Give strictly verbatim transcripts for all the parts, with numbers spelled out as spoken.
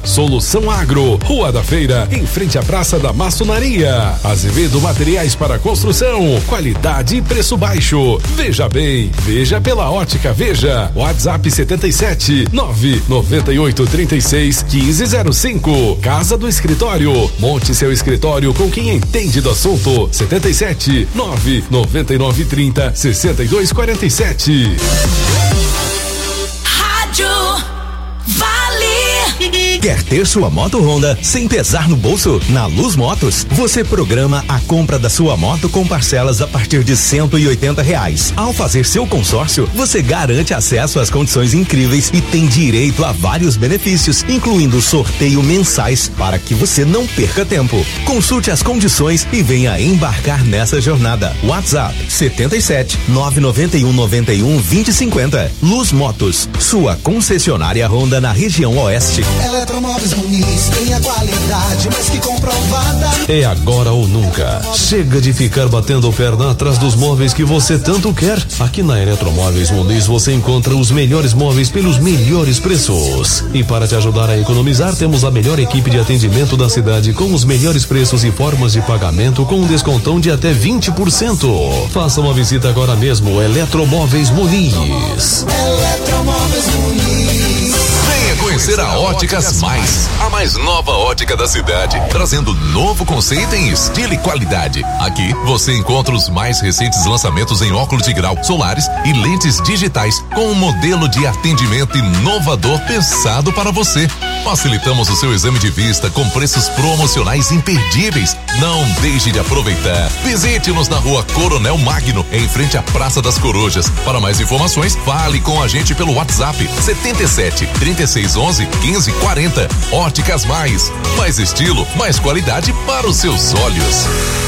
Solução Agro, Rua da Feira, em frente à Praça da Maçonaria. Azevedo Materiais para Construção, qualidade e preço baixo. Veja bem, veja pela Ótica Veja. WhatsApp setenta e sete, nove noventa e oito, trinta e seis, quinze zero cinco. Casa do Escritório, monte seu escritório com quem entende do assunto. setenta e sete, nove noventa e nove, trinta, sessenta e dois, quarenta e sete. Rádio Vale. Quer ter sua moto Honda sem pesar no bolso? Na Luz Motos, você programa a compra da sua moto com parcelas a partir de cento e oitenta reais. Ao fazer seu consórcio, você garante acesso às condições incríveis e tem direito a vários benefícios, incluindo sorteio mensais para que você não perca tempo. Consulte as condições e venha embarcar nessa jornada. WhatsApp setenta e sete, nove noventa e um, noventa e um, vinte e cinquenta. Luz Motos, sua concessionária Honda na região oeste. Eletromóveis Muniz tem a qualidade mais que comprovada. É agora ou nunca. Chega de ficar batendo perna atrás dos móveis que você tanto quer. Aqui na Eletromóveis Muniz você encontra os melhores móveis pelos melhores preços. E para te ajudar a economizar, temos a melhor equipe de atendimento da cidade com os melhores preços e formas de pagamento com um descontão de até vinte por cento. Faça uma visita agora mesmo. Eletromóveis Muniz. Eletromóveis Muniz. Venha conhecer a Óticas Mais, a mais nova ótica da cidade, trazendo novo conceito em estilo e qualidade. Aqui você encontra os mais recentes lançamentos em óculos de grau, solares e lentes digitais, com um modelo de atendimento inovador pensado para você. Facilitamos o seu exame de vista com preços promocionais imperdíveis. Não deixe de aproveitar. Visite-nos na Rua Coronel Magno, em frente à Praça das Corujas. Para mais informações, fale com a gente pelo WhatsApp setenta e sete, trinta e seis, onze, quinze, quarenta. Óticas Mais. Mais estilo, mais qualidade para os seus olhos.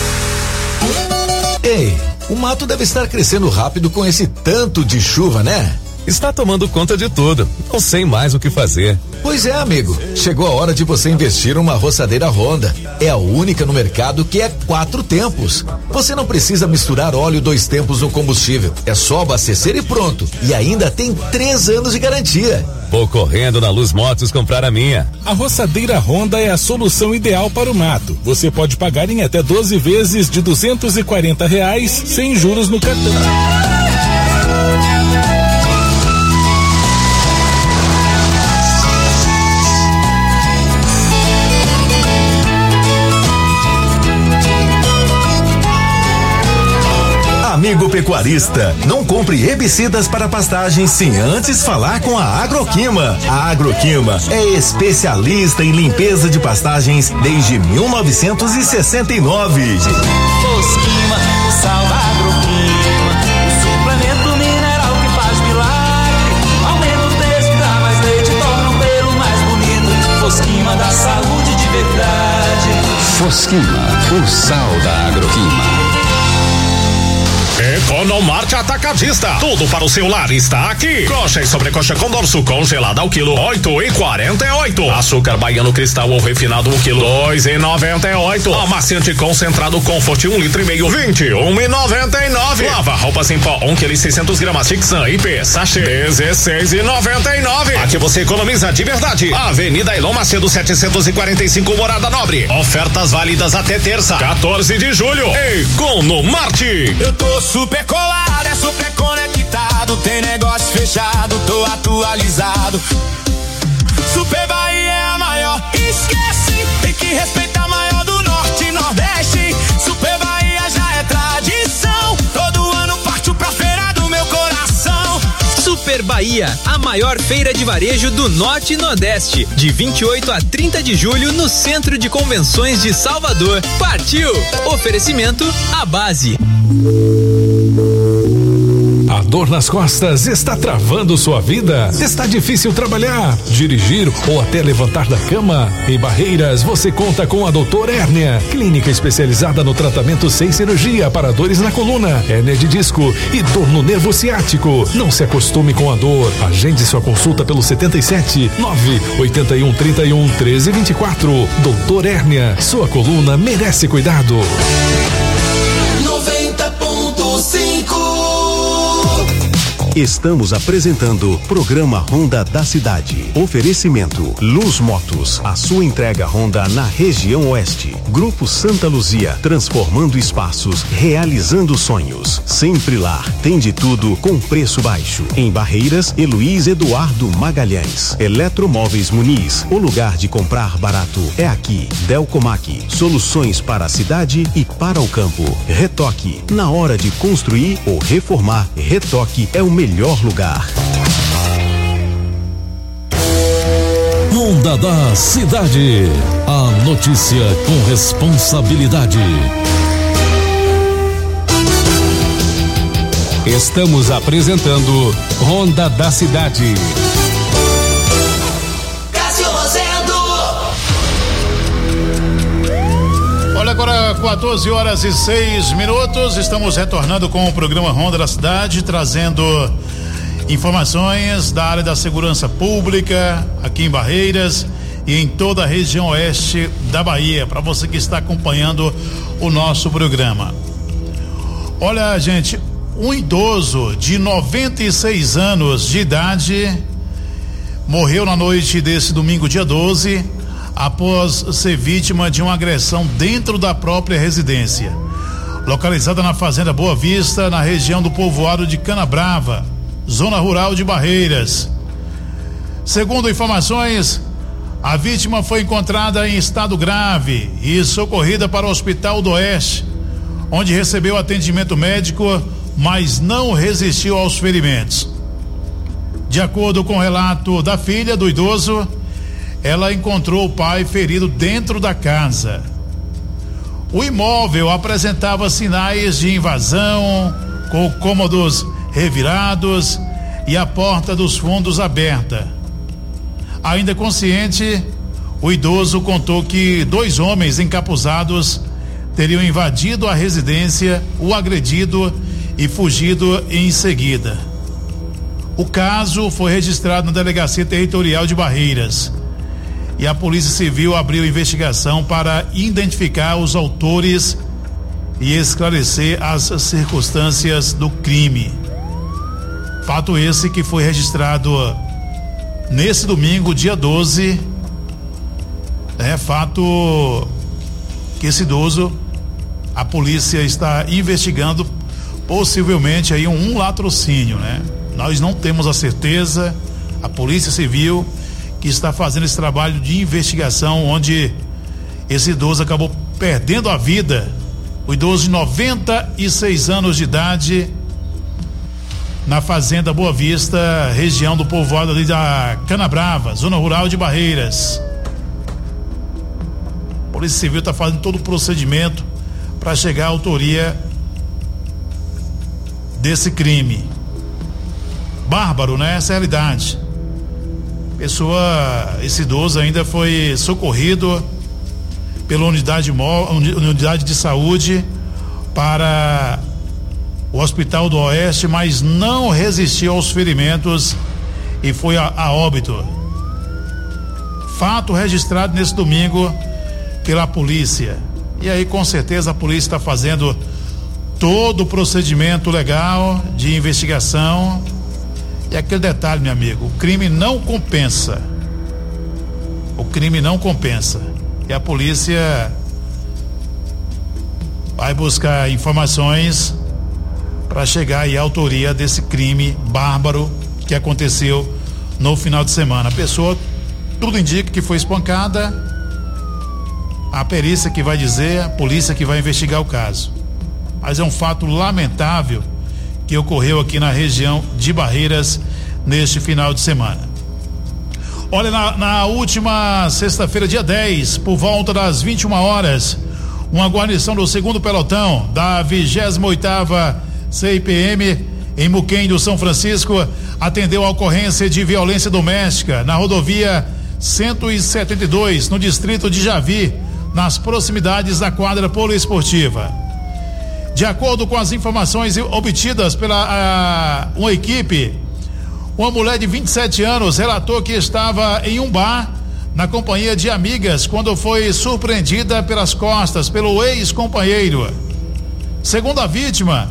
Ei, o mato deve estar crescendo rápido com esse tanto de chuva, né? Está tomando conta de tudo. Não sei mais o que fazer. Pois é, amigo. Chegou a hora de você investir numa roçadeira Honda. É a única no mercado que é quatro tempos. Você não precisa misturar óleo dois tempos no combustível. É só abastecer e pronto. E ainda tem três anos de garantia. Vou correndo na Luz Motos comprar a minha. A roçadeira Honda é a solução ideal para o mato. Você pode pagar em até doze vezes de duzentos e quarenta reais sem juros no cartão. Amigo pecuarista, não compre herbicidas para pastagens sem antes falar com a Agroquima. A Agroquima é especialista em limpeza de pastagens desde mil novecentos e sessenta e nove. Fosquima, sal da Agroquima, o suplemento mineral que faz milagre. Aumenta o texto, dá mais leite, torna o pelo mais bonito. Fosquima dá saúde de verdade. Fosquima, o sal da Agroquima. Economarte Atacadista, tudo para o seu lar está aqui. Coxa e sobrecoxa com dorso congelada ao quilo, oito e quarenta e oito. Açúcar baiano cristal ou refinado um quilo, dois e noventa e oito. Amaciante concentrado Comfort um litro e meio, vinte e um e noventa e nove. Lava roupas em pó um quilo e seiscentos gramas Tixan I P sachê, dezesseis e noventa e nove. Aqui você economiza de verdade. Avenida Elon Macedo setecentos e quarenta e cinco, Morada Nobre. Ofertas válidas até terça, quatorze de julho. Economarte. Eu tô super colado, é super conectado, tem negócio fechado, tô atualizado. Super Bahia é a maior, esquece, tem que respeitar a maior do Norte e Nordeste. Super Bahia já é tradição, todo ano parto pra feira do meu coração. Super Bahia, a maior feira de varejo do Norte e Nordeste, de vinte e oito a trinta de julho no Centro de Convenções de Salvador. Partiu! Oferecimento à base. A dor nas costas está travando sua vida? Está difícil trabalhar, dirigir ou até levantar da cama? Em Barreiras, você conta com a Doutor Hérnia, clínica especializada no tratamento sem cirurgia para dores na coluna, hérnia de disco e dor no nervo ciático. Não se acostume com a dor. Agende sua consulta pelo setenta e sete, nove oitenta e um, trinta e um, treze, vinte e quatro. Doutor Hérnia, sua coluna merece cuidado. noventa ponto cinco Estamos apresentando Programa Honda da Cidade. Oferecimento Luz Motos, a sua entrega Honda na região oeste. Grupo Santa Luzia, transformando espaços, realizando sonhos. Sempre lá, tem de tudo com preço baixo. Em Barreiras, Heloís Eduardo Magalhães. Eletromóveis Muniz, o lugar de comprar barato é aqui. Delcomac, soluções para a cidade e para o campo. Retoque, na hora de construir ou reformar, Retoque é o melhor lugar. Honda da Cidade. A notícia com responsabilidade. Estamos apresentando Honda da Cidade. Cássio Rosendo. Olha, agora quatorze horas e seis minutos, estamos retornando com o programa Honda da Cidade, trazendo informações da área da segurança pública aqui em Barreiras e em toda a região oeste da Bahia, para você que está acompanhando o nosso programa. Olha, gente, um idoso de noventa e seis anos de idade morreu na noite desse domingo, dia doze, após ser vítima de uma agressão dentro da própria residência, localizada na Fazenda Boa Vista, na região do povoado de Canabrava, zona rural de Barreiras. Segundo informações, a vítima foi encontrada em estado grave e socorrida para o Hospital do Oeste, onde recebeu atendimento médico, mas não resistiu aos ferimentos. De acordo com o relato da filha do idoso, ela encontrou o pai ferido dentro da casa. O imóvel apresentava sinais de invasão, com cômodos revirados e a porta dos fundos aberta. Ainda consciente, o idoso contou que dois homens encapuzados teriam invadido a residência, o agredido e fugido em seguida. O caso foi registrado na Delegacia Territorial de Barreiras e a Polícia Civil abriu investigação para identificar os autores e esclarecer as circunstâncias do crime. Fato esse que foi registrado nesse domingo, dia doze. É fato que esse idoso, a polícia está investigando possivelmente aí um, um latrocínio, né? Nós não temos a certeza, a Polícia Civil que está fazendo esse trabalho de investigação, onde esse idoso acabou perdendo a vida, o idoso de noventa e seis anos de idade, na Fazenda Boa Vista, região do povoado ali da Canabrava, zona rural de Barreiras. A Polícia Civil está fazendo todo o procedimento para chegar à autoria desse crime. Bárbaro, né? Essa é a realidade. Pessoa, esse idoso ainda foi socorrido pela unidade, unidade de saúde para o Hospital do Oeste, mas não resistiu aos ferimentos e foi a, a óbito. Fato registrado nesse domingo pela polícia. E aí, com certeza, a polícia está fazendo todo o procedimento legal de investigação. E aquele detalhe, meu amigo, o crime não compensa. O crime não compensa. E a polícia vai buscar informações para chegar aí à autoria desse crime bárbaro que aconteceu no final de semana. A pessoa, tudo indica que foi espancada. A perícia que vai dizer, a polícia que vai investigar o caso. Mas é um fato lamentável que ocorreu aqui na região de Barreiras neste final de semana. Olha, na, na última sexta-feira, dia dez, por volta das vinte e uma horas, uma guarnição do segundo pelotão da vigésima oitava C I P M em Muquém do São Francisco atendeu a ocorrência de violência doméstica na rodovia cento e setenta e dois, no distrito de Javi, nas proximidades da quadra poliesportiva. De acordo com as informações obtidas pela a, uma equipe, uma mulher de vinte e sete anos relatou que estava em um bar na companhia de amigas quando foi surpreendida pelas costas pelo ex-companheiro. Segundo a vítima,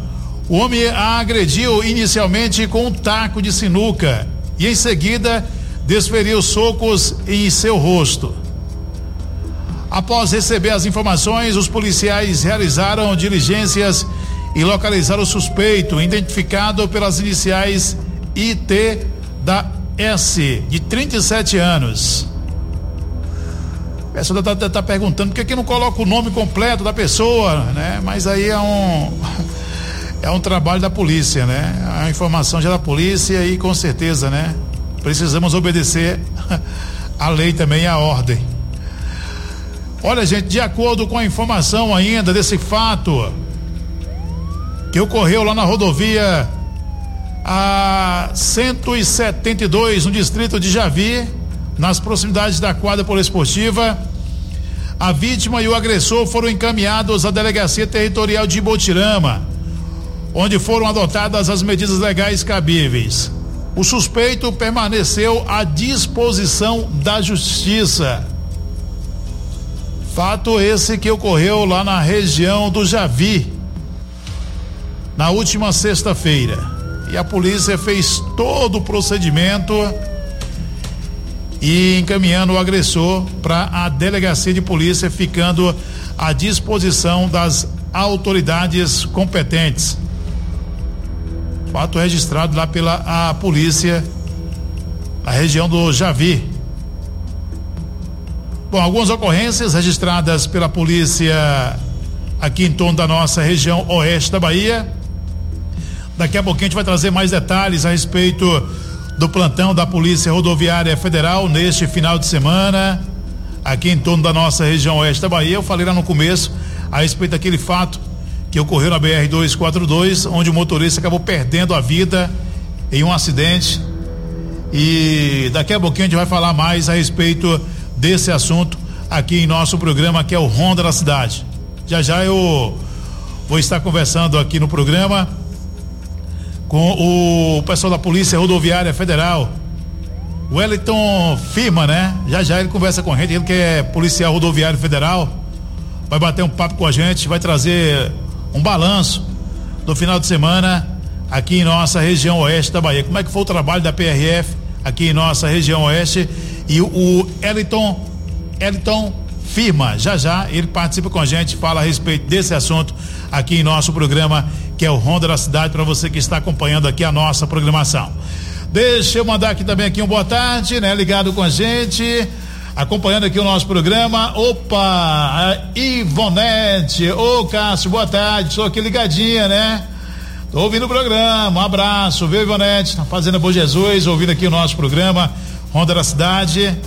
O homem a agrediu inicialmente com um taco de sinuca e em seguida desferiu socos em seu rosto. Após receber as informações, os policiais realizaram diligências e localizaram o suspeito, identificado pelas iniciais I T da S, de trinta e sete anos. A pessoa está tá, tá perguntando por que, que não coloca o nome completo da pessoa, né? Mas aí é um é um trabalho da polícia, né? A informação já é da polícia e com certeza, né? Precisamos obedecer a lei também e a ordem. Olha, gente, de acordo com a informação ainda desse fato que ocorreu lá na rodovia a cento e setenta e dois, no distrito de Javi, nas proximidades da quadra poliesportiva, a vítima e o agressor foram encaminhados à Delegacia Territorial de Ibotirama, onde foram adotadas as medidas legais cabíveis. O suspeito permaneceu à disposição da justiça. Fato esse que ocorreu lá na região do Javi, na última sexta-feira. E a polícia fez todo o procedimento e encaminhando o agressor para a delegacia de polícia, ficando à disposição das autoridades competentes. Fato registrado lá pela a polícia na região do Javi. Bom, algumas ocorrências registradas pela polícia aqui em torno da nossa região oeste da Bahia. Daqui a pouquinho a gente vai trazer mais detalhes a respeito do plantão da Polícia Rodoviária Federal neste final de semana, aqui em torno da nossa região oeste da Bahia. Eu falei lá no começo a respeito daquele fato que ocorreu na B R duzentos e quarenta e dois, onde o motorista acabou perdendo a vida em um acidente. E daqui a pouquinho a gente vai falar mais a respeito desse assunto aqui em nosso programa, que é o Ronda da Cidade. Já já eu vou estar conversando aqui no programa com o pessoal da Polícia Rodoviária Federal, o Wellington Firma, né? Já já ele conversa com a gente, ele que é policial rodoviário federal, vai bater um papo com a gente, vai trazer um balanço do final de semana aqui em nossa região oeste da Bahia. Como é que foi o trabalho da P R F aqui em nossa região oeste? E o, o Wellington, Wellington Firma, já já ele participa com a gente, fala a respeito desse assunto aqui em nosso programa, que é o Ronda da Cidade, para você que está acompanhando aqui a nossa programação. Deixa eu mandar aqui também aqui um boa tarde, né? Ligado com a gente, acompanhando aqui o nosso programa. Opa, a Ivonete, ô Cássio, boa tarde, estou aqui ligadinha, né? Tô ouvindo o programa, um abraço, viu, Ivonete, na Fazenda Bom Jesus, ouvindo aqui o nosso programa Ronda da Cidade.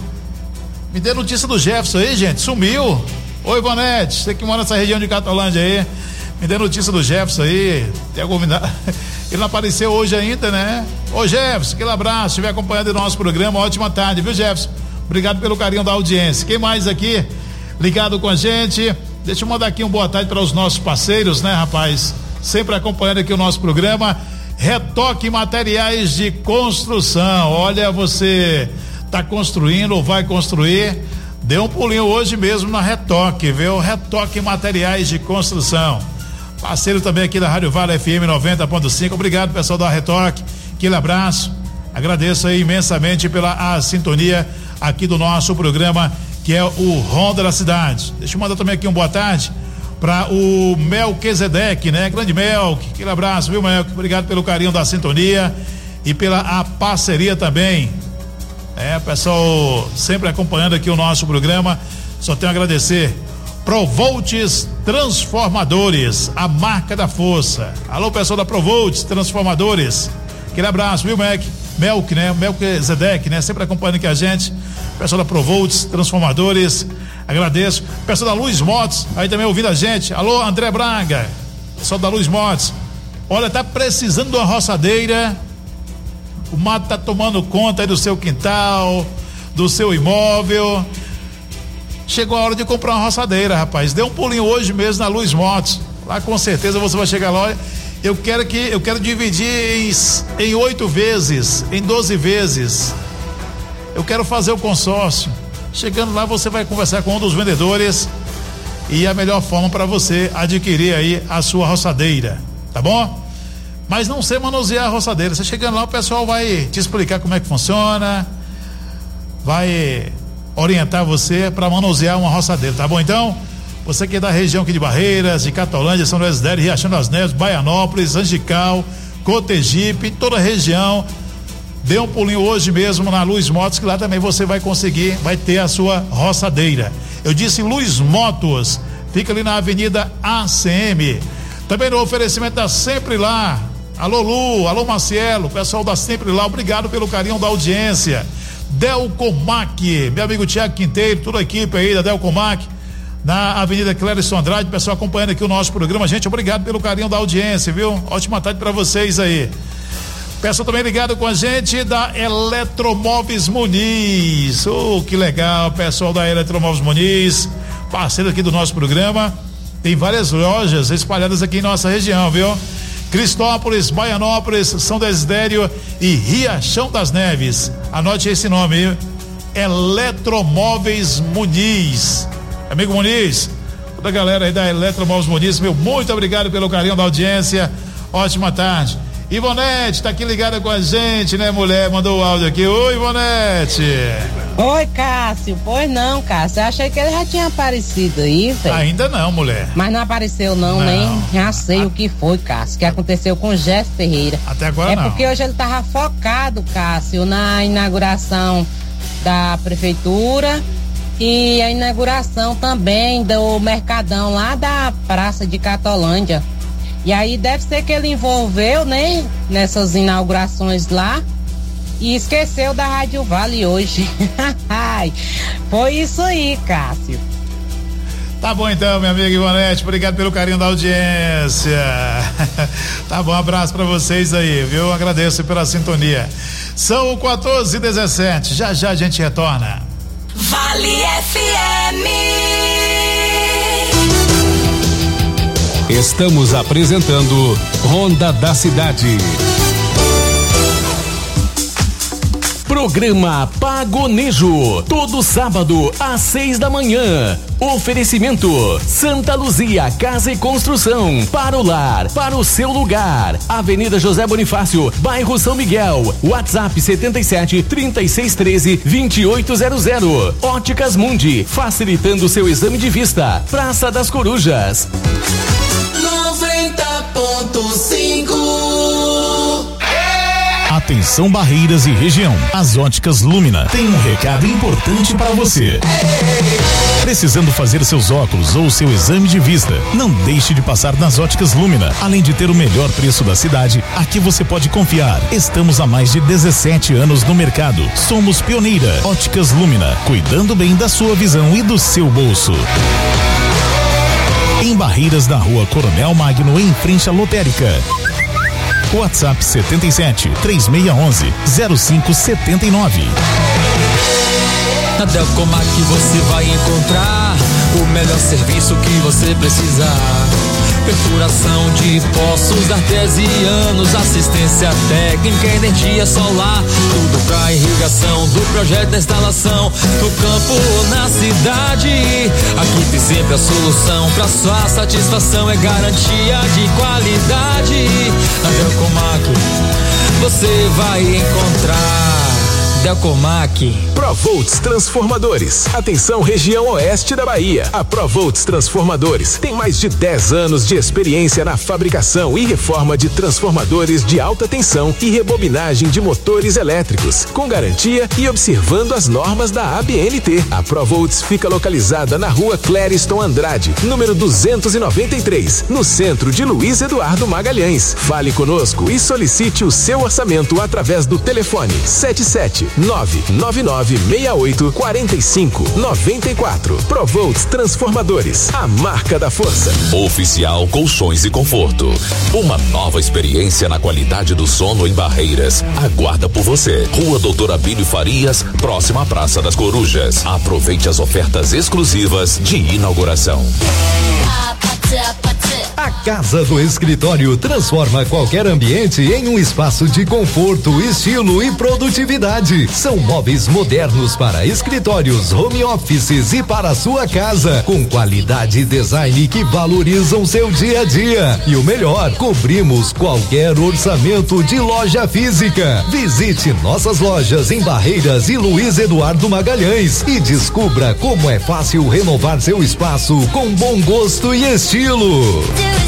Me dê notícia do Jefferson aí, gente, sumiu. Ô Ivonete, você que mora nessa região de Catolândia aí, me dê notícia do Jefferson aí. Tem algum... Ele não apareceu hoje ainda, né? Ô Jefferson, aquele abraço, estiver acompanhando o nosso programa, ótima tarde, viu, Jefferson? Obrigado pelo carinho da audiência. Quem mais aqui ligado com a gente? Deixa eu mandar aqui um boa tarde para os nossos parceiros, né, rapaz? Sempre acompanhando aqui o nosso programa. Retoque Materiais de Construção. Olha, você tá construindo ou vai construir, dê um pulinho hoje mesmo na Retoque, viu? Retoque Materiais de Construção. Parceiro também aqui da Rádio Vale F M noventa ponto cinco. Obrigado, pessoal da Retoque. Aquele abraço. Agradeço aí imensamente pela a sintonia aqui do nosso programa, que é o Ronda da Cidade. Deixa eu mandar também aqui um boa tarde para o Melquisedeque, né? Grande Melk, aquele abraço, viu, Melk? Obrigado pelo carinho da sintonia e pela a parceria também. É, pessoal, sempre acompanhando aqui o nosso programa. Só tenho a agradecer. Provoltes Transformadores, a marca da força. Alô, pessoal da Provoltes Transformadores. Aquele abraço, viu, Melk? Melk, né? Melquisedeque, né? Sempre acompanhando aqui a gente. Pessoal da Provoltes Transformadores, agradeço. Pessoal da Luz Motos, aí também ouvindo a gente. Alô, André Braga, pessoal da Luz Motos. Olha, tá precisando de uma roçadeira. O mato tá tomando conta aí do seu quintal, do seu imóvel. Chegou a hora de comprar uma roçadeira, rapaz. Dê um pulinho hoje mesmo na Luz Motos. Lá com certeza você vai chegar lá. Eu quero que eu quero dividir em, em oito vezes, em doze vezes. Eu quero fazer o consórcio. Chegando lá, você vai conversar com um dos vendedores e a melhor forma para você adquirir aí a sua roçadeira, tá bom? mas não sei manusear a roçadeira. Você chegando lá, o pessoal vai te explicar como é que funciona, vai orientar você para manusear uma roçadeira, tá bom? Então, você que é da região aqui de Barreiras, de Catolândia, São Desidério, Riachão das Neves, Baianópolis, Angical, Cotegipe, toda a região, dê um pulinho hoje mesmo na Luz Motos, que lá também você vai conseguir, vai ter a sua roçadeira. Eu disse Luz Motos, fica ali na Avenida A C M. Também no oferecimento da Sempre Lá. Alô Lu, alô Marcelo, pessoal da Sempre Lá, obrigado pelo carinho da audiência. Delcomac, meu amigo Tiago Quinteiro, toda a equipe aí da Delcomac, na Avenida Clériston Andrade, pessoal acompanhando aqui o nosso programa. Gente, obrigado pelo carinho da audiência, viu? Ótima tarde para vocês aí. Pessoal também ligado com a gente da Eletromóveis Muniz. Oh, que legal, pessoal da Eletromóveis Muniz, parceiro aqui do nosso programa. Tem várias lojas espalhadas aqui em nossa região, viu? Cristópolis, Baianópolis, São Desidério e Riachão das Neves. Anote esse nome, viu? Eletromóveis Muniz. Amigo Muniz, toda a galera aí da Eletromóveis Muniz, meu, muito obrigado pelo carinho da audiência. Ótima tarde. Ivonete tá aqui ligada com a gente, né, mulher? Mandou o áudio aqui. Oi, Ivonete. Oi, Cássio. Pois não, Cássio. Eu achei que ele já tinha aparecido aí, velho. Ainda não, mulher. Mas não apareceu, não, não. nem. Já sei a... o que foi, Cássio. O que aconteceu com o Jéssica Ferreira. Até agora é não. É porque hoje ele tava focado, Cássio, na inauguração da prefeitura e a inauguração também do Mercadão lá da Praça de Catolândia. E aí deve ser que ele envolveu, né, nessas inaugurações lá e esqueceu da Rádio Vale hoje. Foi isso aí, Cássio. Tá bom então, minha amiga Ivonete, obrigado pelo carinho da audiência. Tá bom, um abraço pra vocês aí, viu? Agradeço pela sintonia. São quatorze e dezessete, já já a gente retorna. Vale F M. Estamos apresentando Ronda da Cidade. Programa Pagonejo, todo sábado às seis da manhã. Oferecimento Santa Luzia Casa e Construção, para o lar, para o seu lugar. Avenida José Bonifácio, bairro São Miguel. WhatsApp setenta e sete, trinta e seis, treze, vinte e oito zero zero. Óticas Mundi, facilitando seu exame de vista. Praça das Corujas. noventa ponto cinco. Atenção Barreiras e região. As Óticas Lumina tem um recado importante para você. Precisando fazer seus óculos ou seu exame de vista? Não deixe de passar nas Óticas Lumina. Além de ter o melhor preço da cidade, aqui você pode confiar. Estamos há mais de dezessete anos no mercado. Somos pioneira. Óticas Lumina, cuidando bem da sua visão e do seu bolso. Em Barreiras, na Rua Coronel Magno, em frente à lotérica. WhatsApp setenta e sete, três seis um um, zero cinco sete nove. Na Delcomac você vai encontrar o melhor serviço que você precisar. Perfuração de poços artesianos, assistência técnica, energia solar, tudo pra irrigação do projeto da instalação, no campo ou na cidade. Aqui tem sempre a solução, pra sua satisfação é garantia de qualidade. Na Delcomac você vai encontrar Delcomac. Provolts Transformadores. Atenção, região oeste da Bahia. A Provolts Transformadores tem mais de dez anos de experiência na fabricação e reforma de transformadores de alta tensão e rebobinagem de motores elétricos, com garantia e observando as normas da A B N T. A Provolts fica localizada na Rua Clériston Andrade, número duzentos e noventa e três, no centro de Luiz Eduardo Magalhães. Fale conosco e solicite o seu orçamento através do telefone sete sete nove nove nove seis oito quatro cinco nove quatro. Provolts Transformadores, a marca da força. Oficial Colchões e Conforto. Uma nova experiência na qualidade do sono em Barreiras. Aguarda por você. Rua Doutor Abílio Farias, próxima à Praça das Corujas. Aproveite as ofertas exclusivas de inauguração. A Casa do Escritório transforma qualquer ambiente em um espaço de conforto, estilo e produtividade. São móveis modernos para escritórios, home offices e para a sua casa, com qualidade e design que valorizam seu dia a dia. E o melhor, cobrimos qualquer orçamento de loja física. Visite nossas lojas em Barreiras e Luiz Eduardo Magalhães e descubra como é fácil renovar seu espaço com bom gosto e estilo.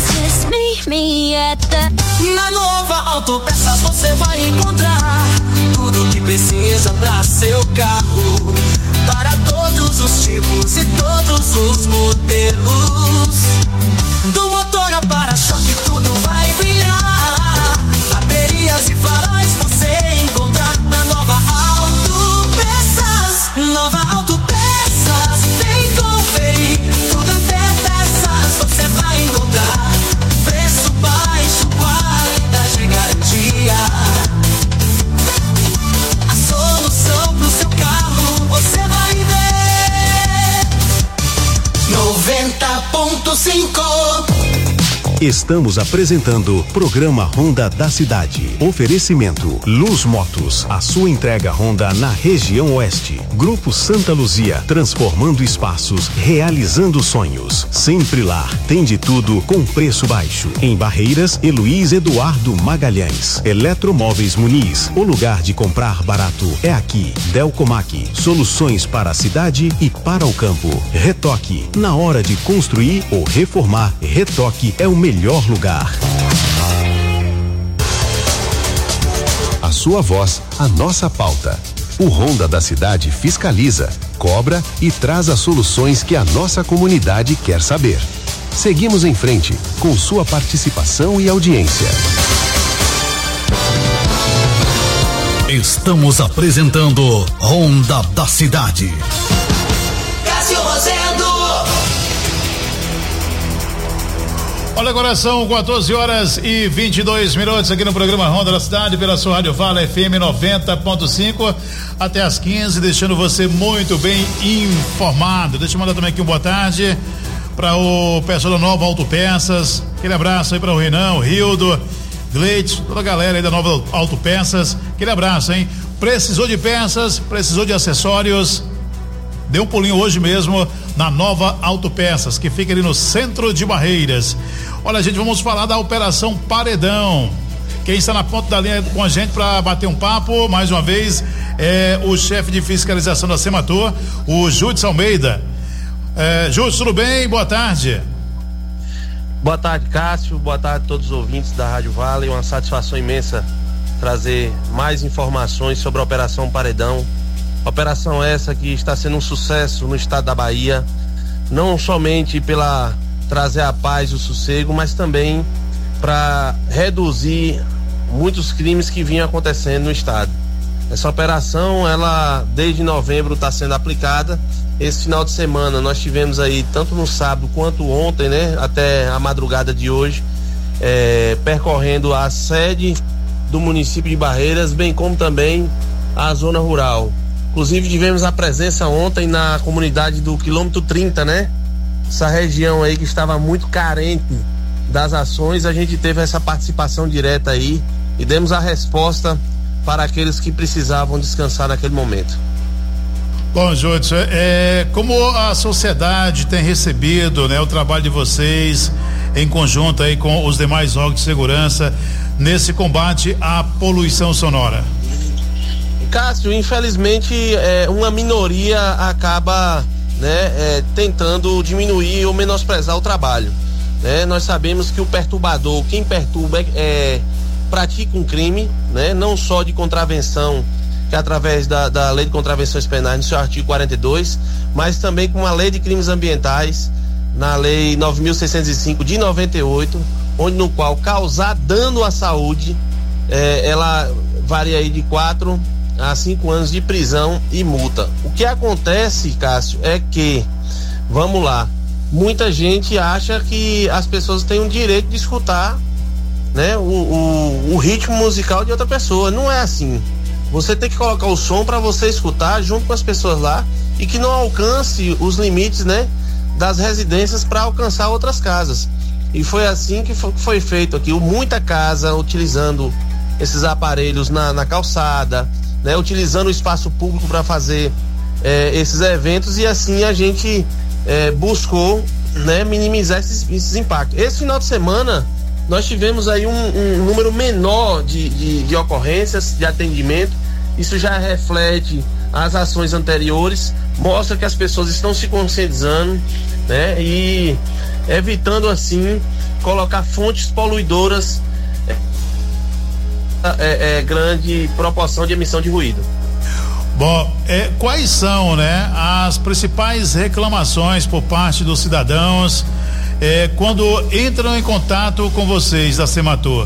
Na Nova Autopeças você vai encontrar tudo que precisa pra seu carro, para todos os tipos e todos os modelos. Do motor a para-choque tudo vai virar. Baterias e faróis você encontrar na Nova Autopeças. Nova Autopeças, vem conferir tudo até peças você vai encontrar. Preço baixo, qualidade e garantia. A solução pro seu carro você vai ver. noventa ponto cinco. Estamos apresentando Programa Honda da Cidade. Oferecimento Luz Motos, a sua entrega Honda na região oeste. Grupo Santa Luzia, transformando espaços, realizando sonhos. Sempre lá, tem de tudo com preço baixo. Em Barreiras e Luiz Eduardo Magalhães. Eletromóveis Muniz, o lugar de comprar barato é aqui. Delcomac, soluções para a cidade e para o campo. Retoque, na hora de construir ou reformar, Retoque é o melhor melhor lugar. A sua voz, a nossa pauta. O Honda da Cidade fiscaliza, cobra e traz as soluções que a nossa comunidade quer saber. Seguimos em frente com sua participação e audiência. Estamos apresentando Honda da Cidade. Cássio Rosendo. Olha, agora são quatorze horas e vinte e dois minutos aqui no programa Honda da Cidade, pela sua Rádio Vala F M noventa ponto cinco, até as quinze, deixando você muito bem informado. Deixa eu mandar também aqui um boa tarde para o pessoal da Nova Autopeças. Aquele abraço aí para o Renan, o Rildo, Gleite, toda a galera aí da Nova Autopeças. Aquele abraço, hein? Precisou de peças, precisou de acessórios? Dê um pulinho hoje mesmo na Nova Autopeças, que fica ali no centro de Barreiras. Olha, gente, vamos falar da Operação Paredão. Quem está na ponta da linha com a gente para bater um papo, mais uma vez, é o chefe de fiscalização da Semator, o Júdice Almeida. É, Júdice, tudo bem? Boa tarde. Boa tarde, Cássio. Boa tarde a todos os ouvintes da Rádio Vale. Uma satisfação imensa trazer mais informações sobre a Operação Paredão. Operação essa que está sendo um sucesso no estado da Bahia, não somente pela trazer a paz e o sossego, mas também para reduzir muitos crimes que vinham acontecendo no estado. Essa operação, ela desde novembro está sendo aplicada. Esse final de semana nós tivemos aí, tanto no sábado quanto ontem, né, até a madrugada de hoje, é, percorrendo a sede do município de Barreiras, bem como também a zona rural. Inclusive tivemos a presença ontem na comunidade do quilômetro trinta, né? Essa região aí que estava muito carente das ações, a gente teve essa participação direta aí e demos a resposta para aqueles que precisavam descansar naquele momento. Bom, Júdice, é, como a sociedade tem recebido, né, o trabalho de vocês em conjunto aí com os demais órgãos de segurança nesse combate à poluição sonora? Cássio, infelizmente é, uma minoria acaba, né, é, tentando diminuir ou menosprezar o trabalho, né? Nós sabemos que o perturbador, quem perturba é, é, pratica um crime, né? Não só de contravenção, que é através da, da lei de contravenções penais no seu artigo quarenta e dois, mas também com a lei de crimes ambientais na lei nove mil seiscentos e cinco de noventa e oito, onde no qual causar dano à saúde, é, ela varia aí de quatro a cinco anos de prisão e multa. O que acontece, Cássio, é que, vamos lá, muita gente acha que as pessoas têm o direito de escutar, né, o, o, o ritmo musical de outra pessoa. Não é assim. Você tem que colocar o som para você escutar junto com as pessoas lá e que não alcance os limites, né, das residências para alcançar outras casas. E foi assim que foi, foi feito aqui. Muita casa utilizando esses aparelhos na, na calçada, né? Utilizando o espaço público para fazer é, esses eventos, e assim a gente é, buscou, né, minimizar esses, esses impactos. Esse final de semana nós tivemos aí um, um número menor de, de, de ocorrências de atendimento. Isso já reflete as ações anteriores, mostra que as pessoas estão se conscientizando, né, e evitando assim colocar fontes poluidoras é, é, é, grande proporção de emissão de ruído. Bom, é, quais são, né, as principais reclamações por parte dos cidadãos é, quando entram em contato com vocês da Semator?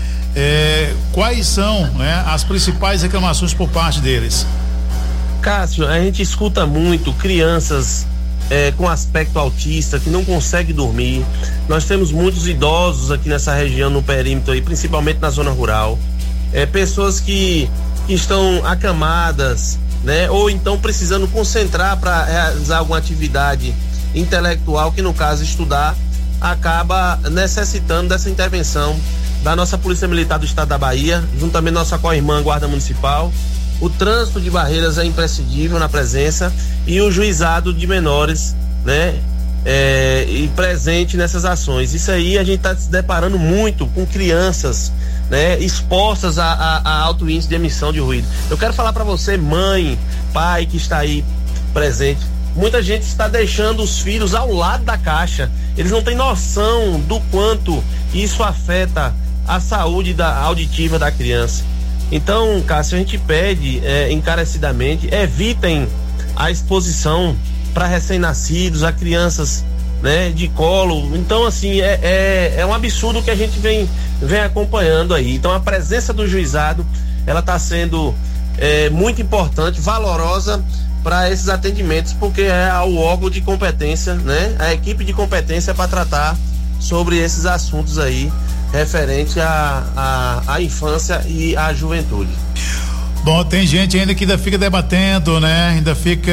É, quais são, né, as principais reclamações por parte deles? Cássio, a gente escuta muito crianças é, com aspecto autista que não conseguem dormir. Nós temos muitos idosos aqui nessa região, no perímetro aí, principalmente na zona rural. É, pessoas que, que estão acamadas, né, ou então precisando concentrar para realizar alguma atividade intelectual, que no caso estudar, acaba necessitando dessa intervenção da nossa Polícia Militar do Estado da Bahia, juntamente nossa co-irmã Guarda Municipal. O trânsito de Barreiras é imprescindível na presença, e o juizado de menores, né, é, e presente nessas ações. Isso aí a gente está se deparando muito com crianças, né, expostas a, a, a alto índice de emissão de ruído. Eu quero falar para você, mãe, pai que está aí presente, muita gente está deixando os filhos ao lado da caixa. Eles não têm noção do quanto isso afeta a saúde da, auditiva da criança. Então, Cássio, a gente pede é, encarecidamente, evitem a exposição para recém-nascidos, a crianças, né, de colo. Então, assim, é, é, é um absurdo que a gente vem, vem acompanhando aí. Então, a presença do juizado, ela está sendo é, muito importante, valorosa para esses atendimentos, porque é o órgão de competência, né, a equipe de competência para tratar sobre esses assuntos aí, referente à a, a, a infância e à juventude. Bom, tem gente ainda que ainda fica debatendo, né? Ainda fica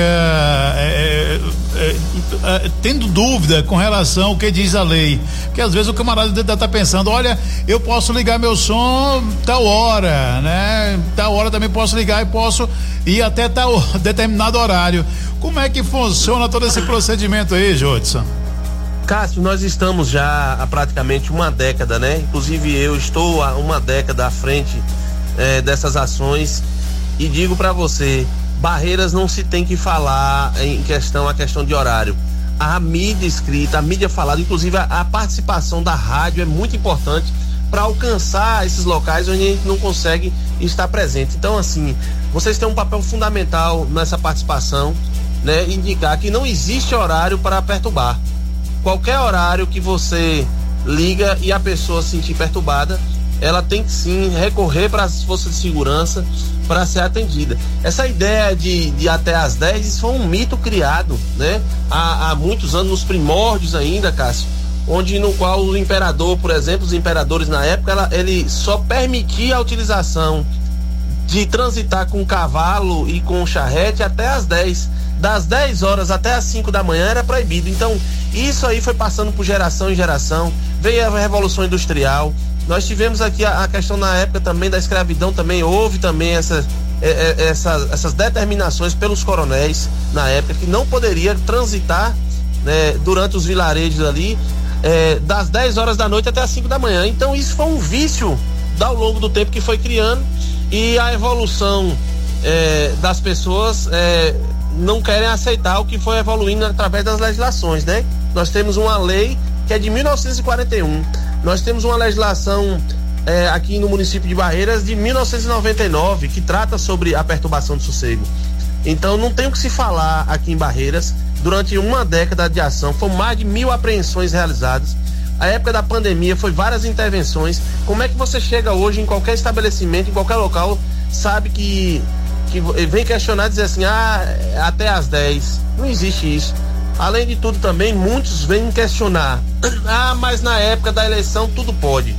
é, é, é, tendo dúvida com relação ao que diz a lei. Porque às vezes o camarada tá pensando, olha, eu posso ligar meu som tal hora, né? Tal hora também posso ligar e posso ir até tal determinado horário. Como é que funciona todo esse procedimento aí, Jodson? Cássio, nós estamos já há praticamente uma década, né? Inclusive eu estou há uma década à frente é, dessas ações, e digo para você, Barreiras não se tem que falar em questão a questão de horário. A mídia escrita, a mídia falada, inclusive a, a participação da rádio é muito importante para alcançar esses locais onde a gente não consegue estar presente. Então, assim, vocês têm um papel fundamental nessa participação, né? Indicar que não existe horário para perturbar. Qualquer horário que você liga e a pessoa se sentir perturbada, ela tem que sim recorrer para as forças de segurança para ser atendida. Essa ideia de, de até às dez, isso foi um mito criado, né? Há, há muitos anos, nos primórdios ainda, Cássio, onde no qual o imperador, por exemplo, os imperadores na época, ela, ele só permitia a utilização de transitar com cavalo e com charrete até às dez. Das dez horas até as cinco da manhã era proibido. Então, isso aí foi passando por geração em geração. Veio a Revolução Industrial. Nós tivemos aqui a, a questão na época também da escravidão, também houve também essa, é, é, essa, essas determinações pelos coronéis na época, que não poderia transitar, né, durante os vilarejos ali, é, das dez horas da noite até as cinco da manhã. Então, isso foi um vício ao longo do tempo que foi criando, e a evolução é, das pessoas é, não querem aceitar o que foi evoluindo através das legislações, né? Nós temos uma lei que é de mil novecentos e quarenta e um, nós temos uma legislação é, aqui no município de Barreiras de mil novecentos e noventa e nove que trata sobre a perturbação do sossego. Então não tem o que se falar aqui em Barreiras. Durante uma década de ação, foram mais de mil apreensões realizadas. A época da pandemia foi várias intervenções. Como é que você chega hoje em qualquer estabelecimento, em qualquer local, sabe que que vem questionar, dizer assim, ah, até às dez, não existe isso. Além de tudo também, muitos vêm questionar, ah, mas na época da eleição tudo pode.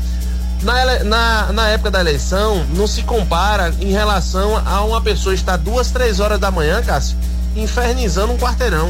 Na, na, na época da eleição não se compara em relação a uma pessoa estar duas, três horas da manhã, Cássio, infernizando um quarteirão.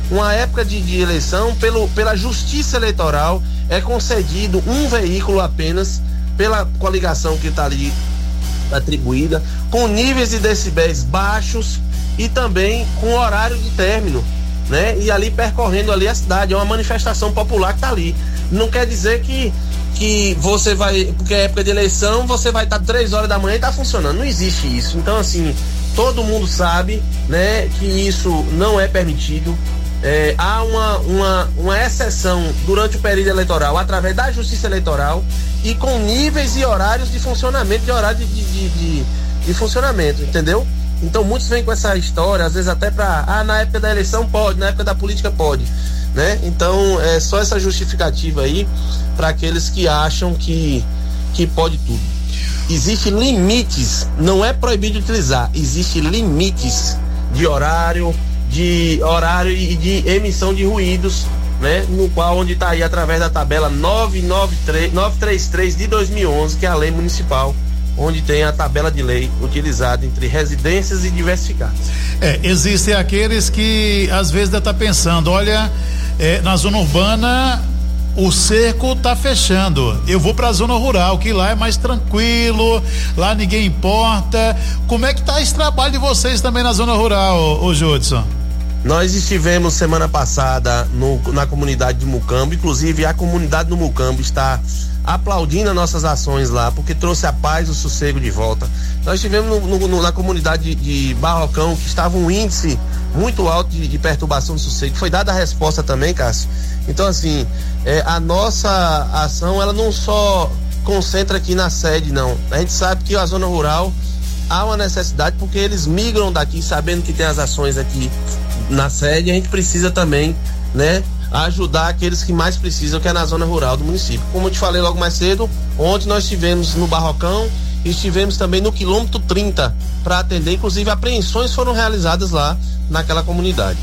uma época de, de eleição, pelo, pela justiça eleitoral, é concedido um veículo apenas, pela coligação que está ali atribuída, com níveis de decibéis baixos e também com horário de término, né? E ali percorrendo ali a cidade, é uma manifestação popular que está ali. Não quer dizer que que você vai, porque é época de eleição, você vai estar tá três horas da manhã e tá funcionando. Não existe isso. Então, assim, todo mundo sabe, né, que isso não é permitido. É, há uma, uma, uma exceção durante o período eleitoral através da justiça eleitoral e com níveis e horários de funcionamento, de horário de, de, de, de funcionamento, entendeu? Então muitos vêm com essa história, às vezes até para, ah, na época da eleição pode, na época da política pode, né? Então é só essa justificativa aí para aqueles que acham que, que pode tudo. Existem limites, não é proibido utilizar, existem limites de horário, de horário e de emissão de ruídos, né? No qual, onde está aí através da tabela novecentos e trinta e três de dois mil e onze, que é a lei municipal, onde tem a tabela de lei utilizada entre residências e diversificadas. É, existem aqueles que às vezes deve estar pensando, olha, é, na zona urbana o cerco tá fechando, eu vou pra zona rural, que lá é mais tranquilo, lá ninguém importa. Como é que tá esse trabalho de vocês também na zona rural, ô Judson? Nós estivemos semana passada no, na comunidade de Mucambo, inclusive a comunidade do Mucambo está aplaudindo as nossas ações lá, porque trouxe a paz e o sossego de volta. Nós estivemos no, no, na comunidade de, de Barrocão, que estava um índice muito alto de, de perturbação do sossego. Foi dada a resposta também, Cássio. Então, assim, é, a nossa ação, ela não só concentra aqui na sede, não. A gente sabe que a zona rural há uma necessidade, porque eles migram daqui, sabendo que tem as ações aqui na sede, a gente precisa também, né, ajudar aqueles que mais precisam, que é na zona rural do município. Como eu te falei logo mais cedo, ontem nós estivemos no Barrocão e estivemos também no quilômetro trinta para atender, inclusive apreensões foram realizadas lá naquela comunidade.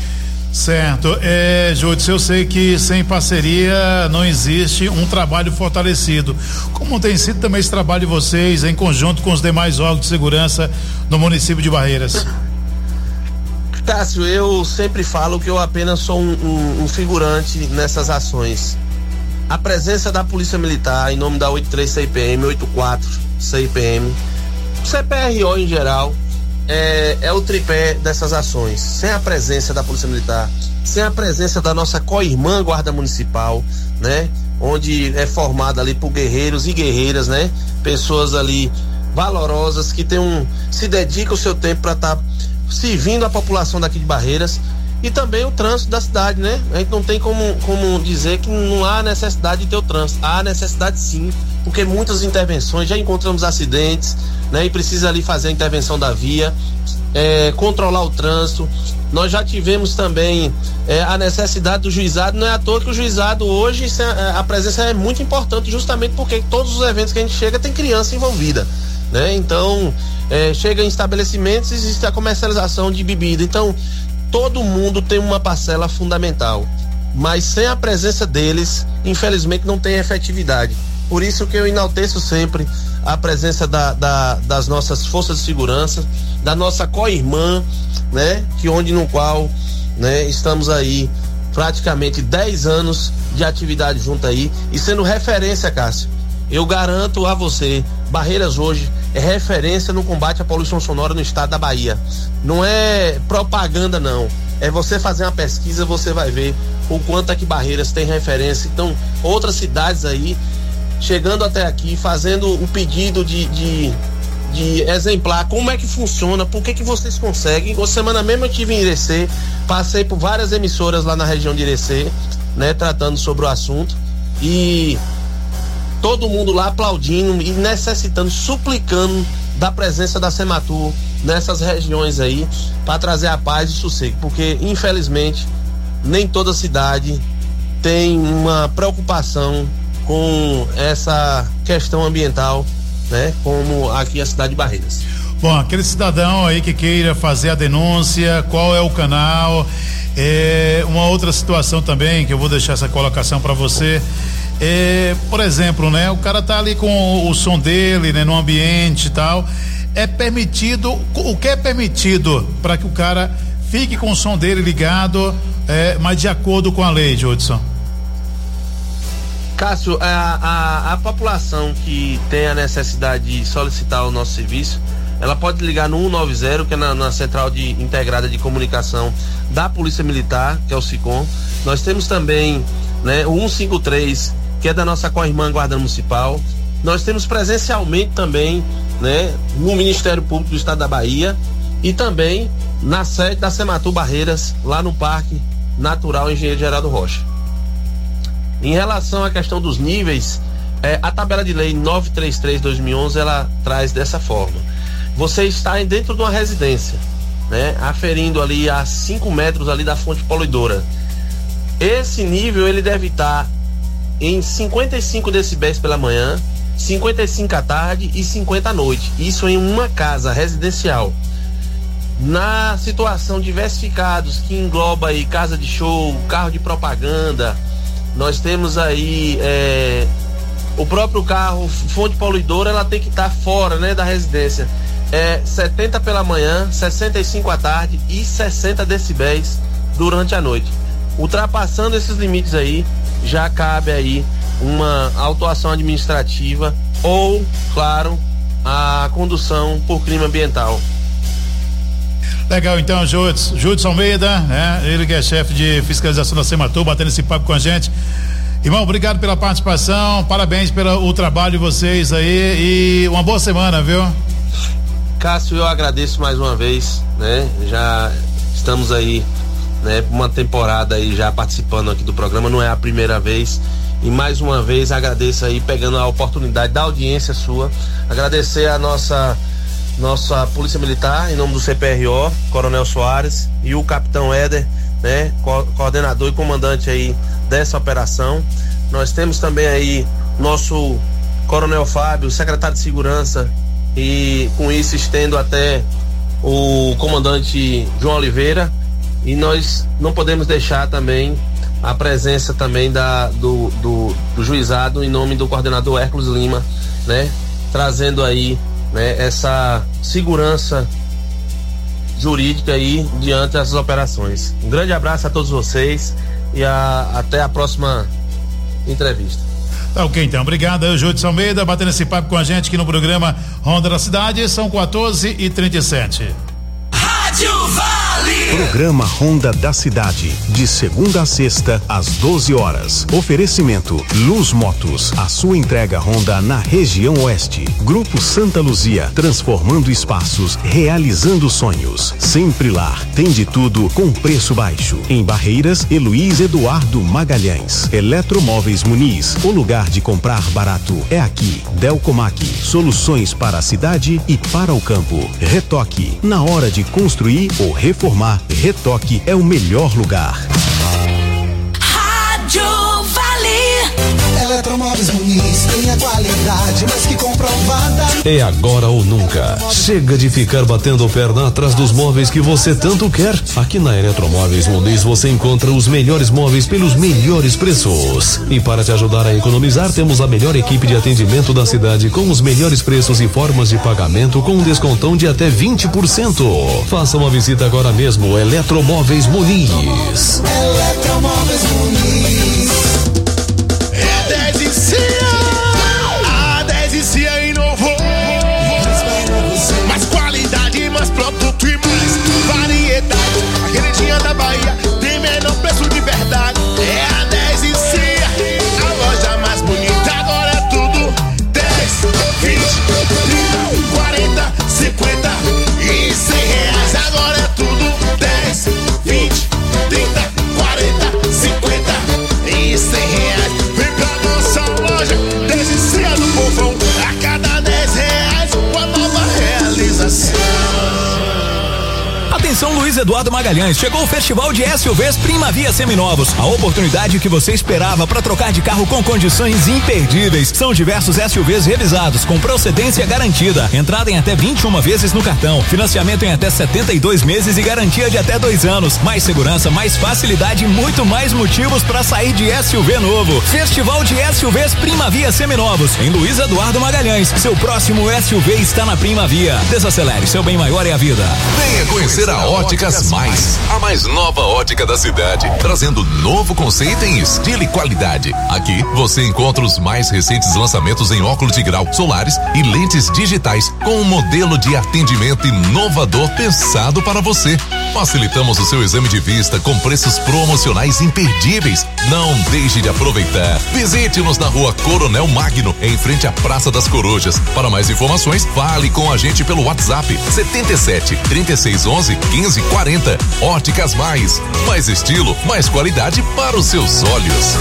Certo, é, Júlio, eu sei que sem parceria não existe um trabalho fortalecido. Como tem sido também esse trabalho de vocês em conjunto com os demais órgãos de segurança no município de Barreiras? Cássio, eu sempre falo que eu apenas sou um, um, um figurante nessas ações. A presença da Polícia Militar, em nome da oitenta e três C I P M, oitenta e quatro C I P M, C P R O em geral, é, é o tripé dessas ações. Sem a presença da Polícia Militar, sem a presença da nossa co-irmã Guarda Municipal, né? Onde é formada ali por guerreiros e guerreiras, né? Pessoas ali valorosas que tem um, se dedicam o seu tempo para estar tá servindo a população daqui de Barreiras, e também o trânsito da cidade, né? A gente não tem como, como dizer que não há necessidade de ter o trânsito. Há necessidade sim, porque muitas intervenções, já encontramos acidentes, né? E precisa ali fazer a intervenção da via, é, controlar o trânsito. Nós já tivemos também é, a necessidade do juizado. Não é à toa que o juizado hoje, a presença é muito importante, justamente porque todos os eventos que a gente chega tem criança envolvida, né? Então, é, chega em estabelecimentos, existe a comercialização de bebida. Então, todo mundo tem uma parcela fundamental, mas sem a presença deles, infelizmente não tem efetividade. Por isso que eu enalteço sempre a presença da, da, das nossas forças de segurança, da nossa co-irmã, né? Que onde no qual, né, estamos aí praticamente dez anos de atividade junto aí e sendo referência, Cássio. Eu garanto a você, Barreiras hoje é referência no combate à poluição sonora no estado da Bahia. Não é propaganda, não. É você fazer uma pesquisa, você vai ver o quanto é que Barreiras tem referência. Então, outras cidades aí, chegando até aqui, fazendo o pedido de, de, de exemplar como é que funciona, por que que vocês conseguem. Essa semana mesmo eu estive em Irecê, passei por várias emissoras lá na região de Irecê, né, tratando sobre o assunto, e todo mundo lá aplaudindo e necessitando, suplicando da presença da Sematur nessas regiões aí, para trazer a paz e sossego, porque infelizmente nem toda cidade tem uma preocupação com essa questão ambiental, né, como aqui a cidade de Barreiras. Bom, aquele cidadão aí que queira fazer a denúncia, qual é o canal? É, uma outra situação também que eu vou deixar essa colocação para você. É, por exemplo, né, o cara tá ali com o som dele, né, no ambiente e tal. É permitido, o que é permitido para que o cara fique com o som dele ligado? é, mas de acordo com a lei, Judson? Cássio, a, a, a população que tem a necessidade de solicitar o nosso serviço, ela pode ligar no cento e noventa, que é na, na central de, integrada de comunicação da Polícia Militar, que é o SICOM. Nós temos também, né, o cento e cinquenta e três, que é da nossa co-irmã Guarda Municipal. Nós temos presencialmente também, né, no Ministério Público do Estado da Bahia e também na sede da Sematur Barreiras, lá no Parque Natural Engenheiro Geraldo Rocha. Em relação à questão dos níveis, é, a tabela de lei novecentos e trinta e três de dois mil e onze, ela traz dessa forma: você está dentro de uma residência, né, aferindo ali a cinco metros ali da fonte poluidora. Esse nível ele deve estar em cinquenta e cinco decibéis pela manhã, cinquenta e cinco à tarde e cinquenta à noite. Isso em uma casa residencial. Na situação diversificados, que engloba aí casa de show, carro de propaganda, nós temos aí é, o próprio carro, fonte poluidora, ela tem que estar fora, né, da residência. É setenta pela manhã, sessenta e cinco à tarde e sessenta decibéis durante a noite. Ultrapassando esses limites aí, já cabe aí uma autuação administrativa ou, claro, a condução por crime ambiental. Legal, então, Judson, Judson Almeida, né? Ele que é chefe de fiscalização da Sematur, batendo esse papo com a gente. Irmão, obrigado pela participação, parabéns pelo trabalho de vocês aí e uma boa semana, viu? Cássio, eu agradeço mais uma vez, né? Já estamos aí, né, uma temporada aí já participando aqui do programa, não é a primeira vez. E mais uma vez agradeço aí, pegando a oportunidade da audiência sua, agradecer a nossa nossa Polícia Militar, em nome do C P R O, Coronel Soares, e o Capitão Éder, né, co- coordenador e comandante aí dessa operação. Nós temos também aí nosso Coronel Fábio, secretário de Segurança, e com isso estendo até o comandante João Oliveira, e nós não podemos deixar também a presença também da, do, do, do juizado em nome do coordenador Hércules Lima, né, trazendo aí, né, essa segurança jurídica aí diante dessas operações. Um grande abraço a todos vocês e a, até a próxima entrevista. Tá ok, então, obrigado aí, Judson Almeida, batendo esse papo com a gente aqui no programa Ronda da Cidade. São quatorze e trinta e sete. Rádio Vale. Programa Ronda da Cidade, de segunda a sexta, às doze horas. Oferecimento Luz Motos, a sua entrega Honda na região oeste. Grupo Santa Luzia, transformando espaços, realizando sonhos. Sempre lá, tem de tudo com preço baixo. Em Barreiras, Heloís Eduardo Magalhães. Eletromóveis Muniz, o lugar de comprar barato é aqui. Delcomac, soluções para a cidade e para o campo. Retoque, na hora de construir ou reformar, Retoque é o melhor lugar. Rádio Vale. Eletromóveis Muniz tem a qualidade, mas que comprovada. É agora ou nunca. Chega de ficar batendo perna atrás dos móveis que você tanto quer. Aqui na Eletromóveis Muniz você encontra os melhores móveis pelos melhores preços. E para te ajudar a economizar, temos a melhor equipe de atendimento da cidade com os melhores preços e formas de pagamento com um descontão de até vinte por cento. Faça uma visita agora mesmo. Eletromóveis Muniz. Eletromóveis Muniz. É dez e Cia. A dez e Cia inovou. Mais qualidade, mais produto e mais variedade. A queridinha da Bahia tem menor preço de verdade. É a dez e Cia, a loja mais bonita. Agora é tudo dez, vinte, trinta, quarenta, cinquenta e cem reais. Agora é tudo dez, vinte, trinta, quarenta, cinquenta e cem reais. Vem pra nossa loja, dez e Cia do povão. A cada dez reais, uma nova realização. Atenção, Luiz Eduardo Magalhães, chegou o Festival de S U Vs Primavia Seminovos, a oportunidade que você esperava para trocar de carro com condições imperdíveis. São diversos S U Vs revisados, com procedência garantida, entrada em até vinte e uma vezes no cartão, financiamento em até setenta e dois meses e garantia de até dois anos. Mais segurança, mais facilidade e muito mais motivos para sair de S U V novo. Festival de S U Vs Primavia Seminovos, em Luiz Eduardo Magalhães. Seu próximo S U V está na Primavia. Desacelere, seu bem maior é a vida. Venha conhecer a Óticas Óticas Mais, a mais nova ótica da cidade, trazendo novo conceito em estilo e qualidade. Aqui você encontra os mais recentes lançamentos em óculos de grau, solares e lentes digitais, com um modelo de atendimento inovador pensado para você. Facilitamos o seu exame de vista com preços promocionais imperdíveis. Não deixe de aproveitar. Visite-nos na rua Coronel Magno, em frente à Praça das Corujas. Para mais informações, fale com a gente pelo WhatsApp setenta e sete, trinta e seis, onze, quinze, quarenta. Óticas Mais. Mais estilo, mais qualidade para os seus olhos.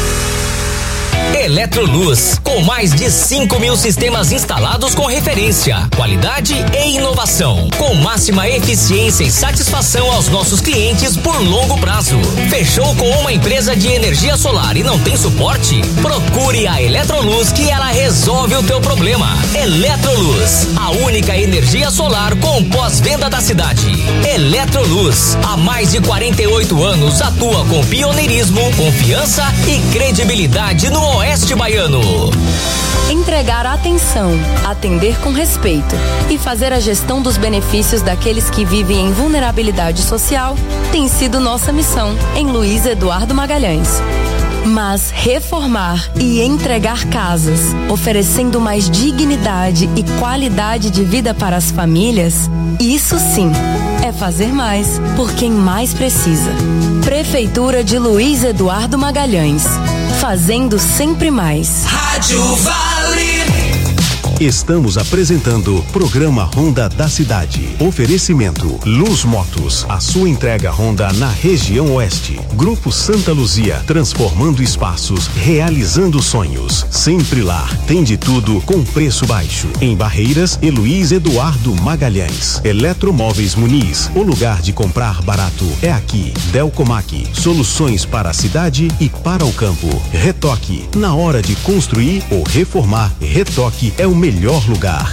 Eletroluz, com mais de cinco mil sistemas instalados com referência, qualidade e inovação, com máxima eficiência e satisfação aos nossos clientes por longo prazo. Fechou com uma empresa de energia solar e não tem suporte? Procure a Eletroluz que ela resolve o teu problema. Eletroluz, a única energia solar com pós-venda da cidade. Eletroluz, há mais de quarenta e oito anos atua com pioneirismo, confiança e credibilidade no Oeste Baiano. Entregar atenção, atender com respeito e fazer a gestão dos benefícios daqueles que vivem em vulnerabilidade social tem sido nossa missão em Luiz Eduardo Magalhães. Mas reformar e entregar casas, oferecendo mais dignidade e qualidade de vida para as famílias, isso sim é fazer mais por quem mais precisa. Prefeitura de Luiz Eduardo Magalhães, fazendo sempre mais. Rádio Vale. Estamos apresentando Programa Honda da Cidade. Oferecimento Luz Motos, a sua entrega Honda na região oeste. Grupo Santa Luzia, transformando espaços, realizando sonhos. Sempre lá, tem de tudo com preço baixo. Em Barreiras e Luiz Eduardo Magalhães. Eletromóveis Muniz, o lugar de comprar barato é aqui. Delcomac, soluções para a cidade e para o campo. Retoque, na hora de construir ou reformar, Retoque é o melhor melhor lugar.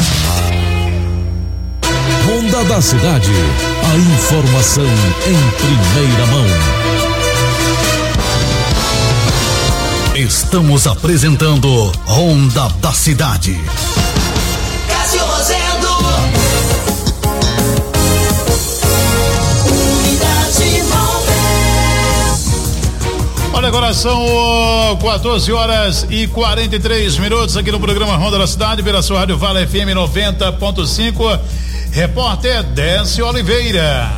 Honda da Cidade, a informação em primeira mão. Estamos apresentando Honda da Cidade. Cássio Rosendo. Olha, agora são quatorze horas e quarenta e três minutos aqui no programa Honda da Cidade, pela sua Rádio Vale F M noventa ponto cinco. Repórter Décio Oliveira.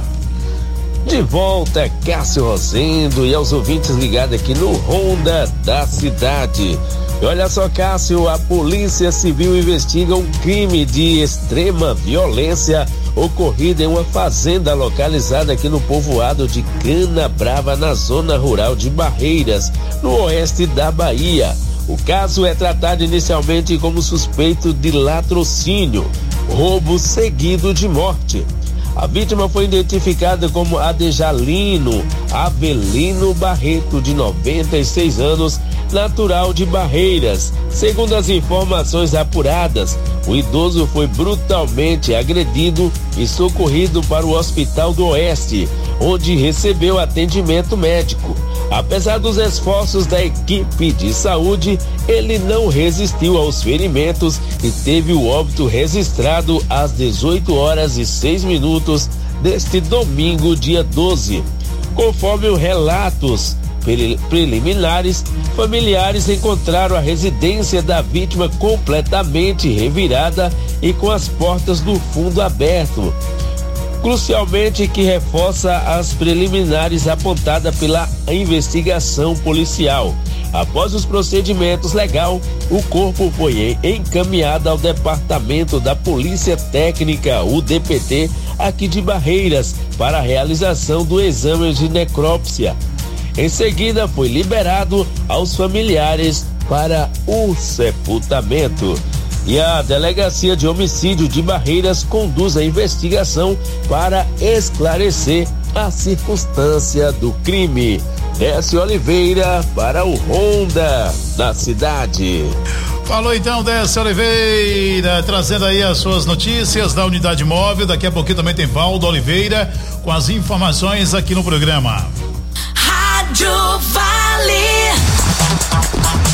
De volta, Cássio Rosendo e aos ouvintes ligados aqui no Honda da Cidade. E olha só, Cássio, a Polícia Civil investiga um crime de extrema violência ocorrido em uma fazenda localizada aqui no povoado de Cana Brava, na zona rural de Barreiras, no oeste da Bahia. O caso é tratado inicialmente como suspeito de latrocínio, roubo seguido de morte. A vítima foi identificada como Adejalino Avelino Barreto, de noventa e seis anos, natural de Barreiras. Segundo as informações apuradas, o idoso foi brutalmente agredido e socorrido para o Hospital do Oeste, onde recebeu atendimento médico. Apesar dos esforços da equipe de saúde, ele não resistiu aos ferimentos e teve o óbito registrado às dezoito horas e seis minutos deste domingo, dia doze. Conforme os relatos preliminares, familiares encontraram a residência da vítima completamente revirada e com as portas do fundo aberto. Crucialmente, que reforça as preliminares apontadas pela investigação policial. Após os procedimentos legais, o corpo foi encaminhado ao Departamento da Polícia Técnica, o D P T, aqui de Barreiras, para a realização do exame de necrópsia. Em seguida, foi liberado aos familiares para o sepultamento. E a Delegacia de Homicídio de Barreiras conduz a investigação para esclarecer a circunstância do crime. Décio Oliveira para o Honda da Cidade. Falou então, Décio Oliveira, trazendo aí as suas notícias da unidade móvel. Daqui a pouquinho também tem Valdo Oliveira com as informações aqui no programa. Rádio Vale.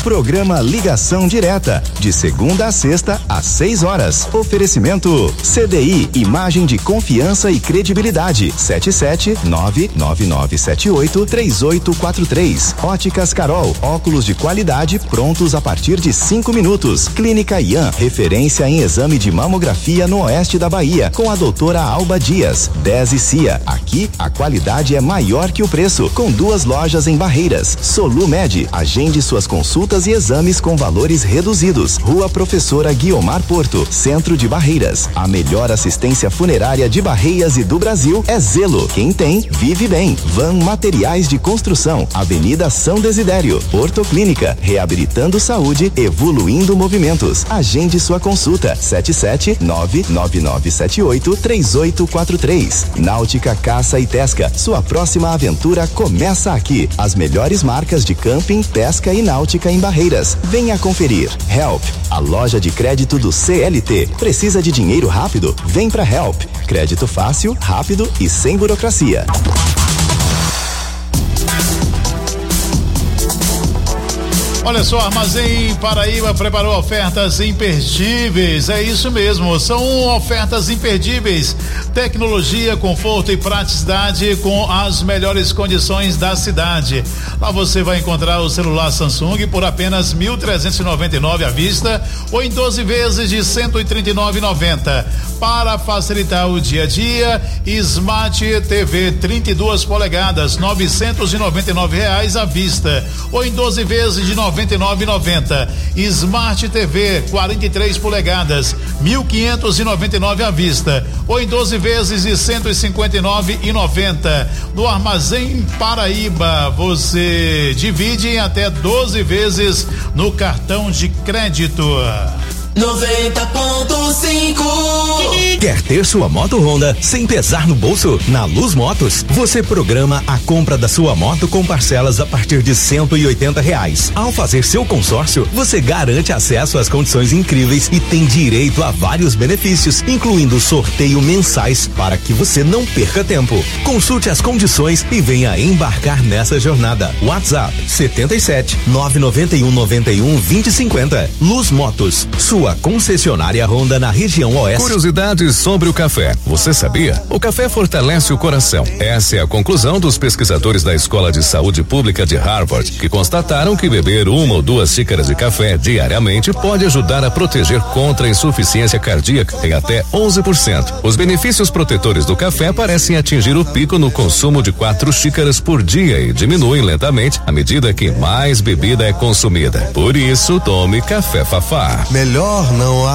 Programa Ligação Direta, de segunda a sexta, às seis horas. Oferecimento C D I, imagem de confiança e credibilidade. sete sete nove nove nove sete oito três oito quatro três. Óticas Carol, óculos de qualidade prontos a partir de cinco minutos. Clínica Ian, referência em exame de mamografia no oeste da Bahia, com a doutora Alba Dias. Dez e Cia, aqui a qualidade é maior que o preço, com duas lojas em Barreiras. Solumed, agende suas consultas e exames com valores reduzidos. Rua Professora Guiomar Porto, centro de Barreiras. A melhor assistência funerária de Barreiras e do Brasil é Zelo. Quem tem, vive bem. Van Materiais de Construção, Avenida São Desidério. Ortoclínica, reabilitando saúde, evoluindo movimentos. Agende sua consulta. sete sete nove nove nove sete oito três oito quatro três. Náutica Caça e Pesca, sua próxima aventura começa aqui. As melhores marcas de camping, pesca e náutica em Barreiras. Venha conferir. Help, a loja de crédito do C L T. Precisa de dinheiro rápido? Vem pra Help. Crédito fácil, rápido e sem burocracia. Olha só, Armazém Paraíba preparou ofertas imperdíveis, é isso mesmo, são ofertas imperdíveis, tecnologia, conforto e praticidade com as melhores condições da cidade. Lá você vai encontrar o celular Samsung por apenas mil trezentos e noventa e nove à vista ou em doze vezes de cento e trinta e nove reais e noventa centavos. Para facilitar o dia a dia, Smart T V trinta e duas polegadas, novecentos e noventa e nove reais à vista ou em doze vezes de noventa e nove reais e noventa centavos. Smart T V quarenta e três polegadas, mil quinhentos e noventa e nove reais à vista ou em doze vezes de cento e cinquenta e nove reais e noventa centavos. No Armazém Paraíba, você divide em até doze vezes no cartão de crédito. noventa ponto cinco. Quer ter sua moto Honda sem pesar no bolso? Na Luz Motos, você programa a compra da sua moto com parcelas a partir de cento e oitenta reais. Ao fazer seu consórcio, você garante acesso às condições incríveis e tem direito a vários benefícios, incluindo sorteio mensais para que você não perca tempo. Consulte as condições e venha embarcar nessa jornada. WhatsApp setenta e sete nove noventa e um noventa e um vinte e cinquenta. Luz Motos, sua concessionária Honda na região oeste. Curiosidades sobre o café. Você sabia? O café fortalece o coração. Essa é a conclusão dos pesquisadores da Escola de Saúde Pública de Harvard, que constataram que beber uma ou duas xícaras de café diariamente pode ajudar a proteger contra a insuficiência cardíaca em até onze por cento. Os benefícios protetores do café parecem atingir o pico no consumo de quatro xícaras por dia e diminuem lentamente à medida que mais bebida é consumida. Por isso, tome café Fafá. Melhor não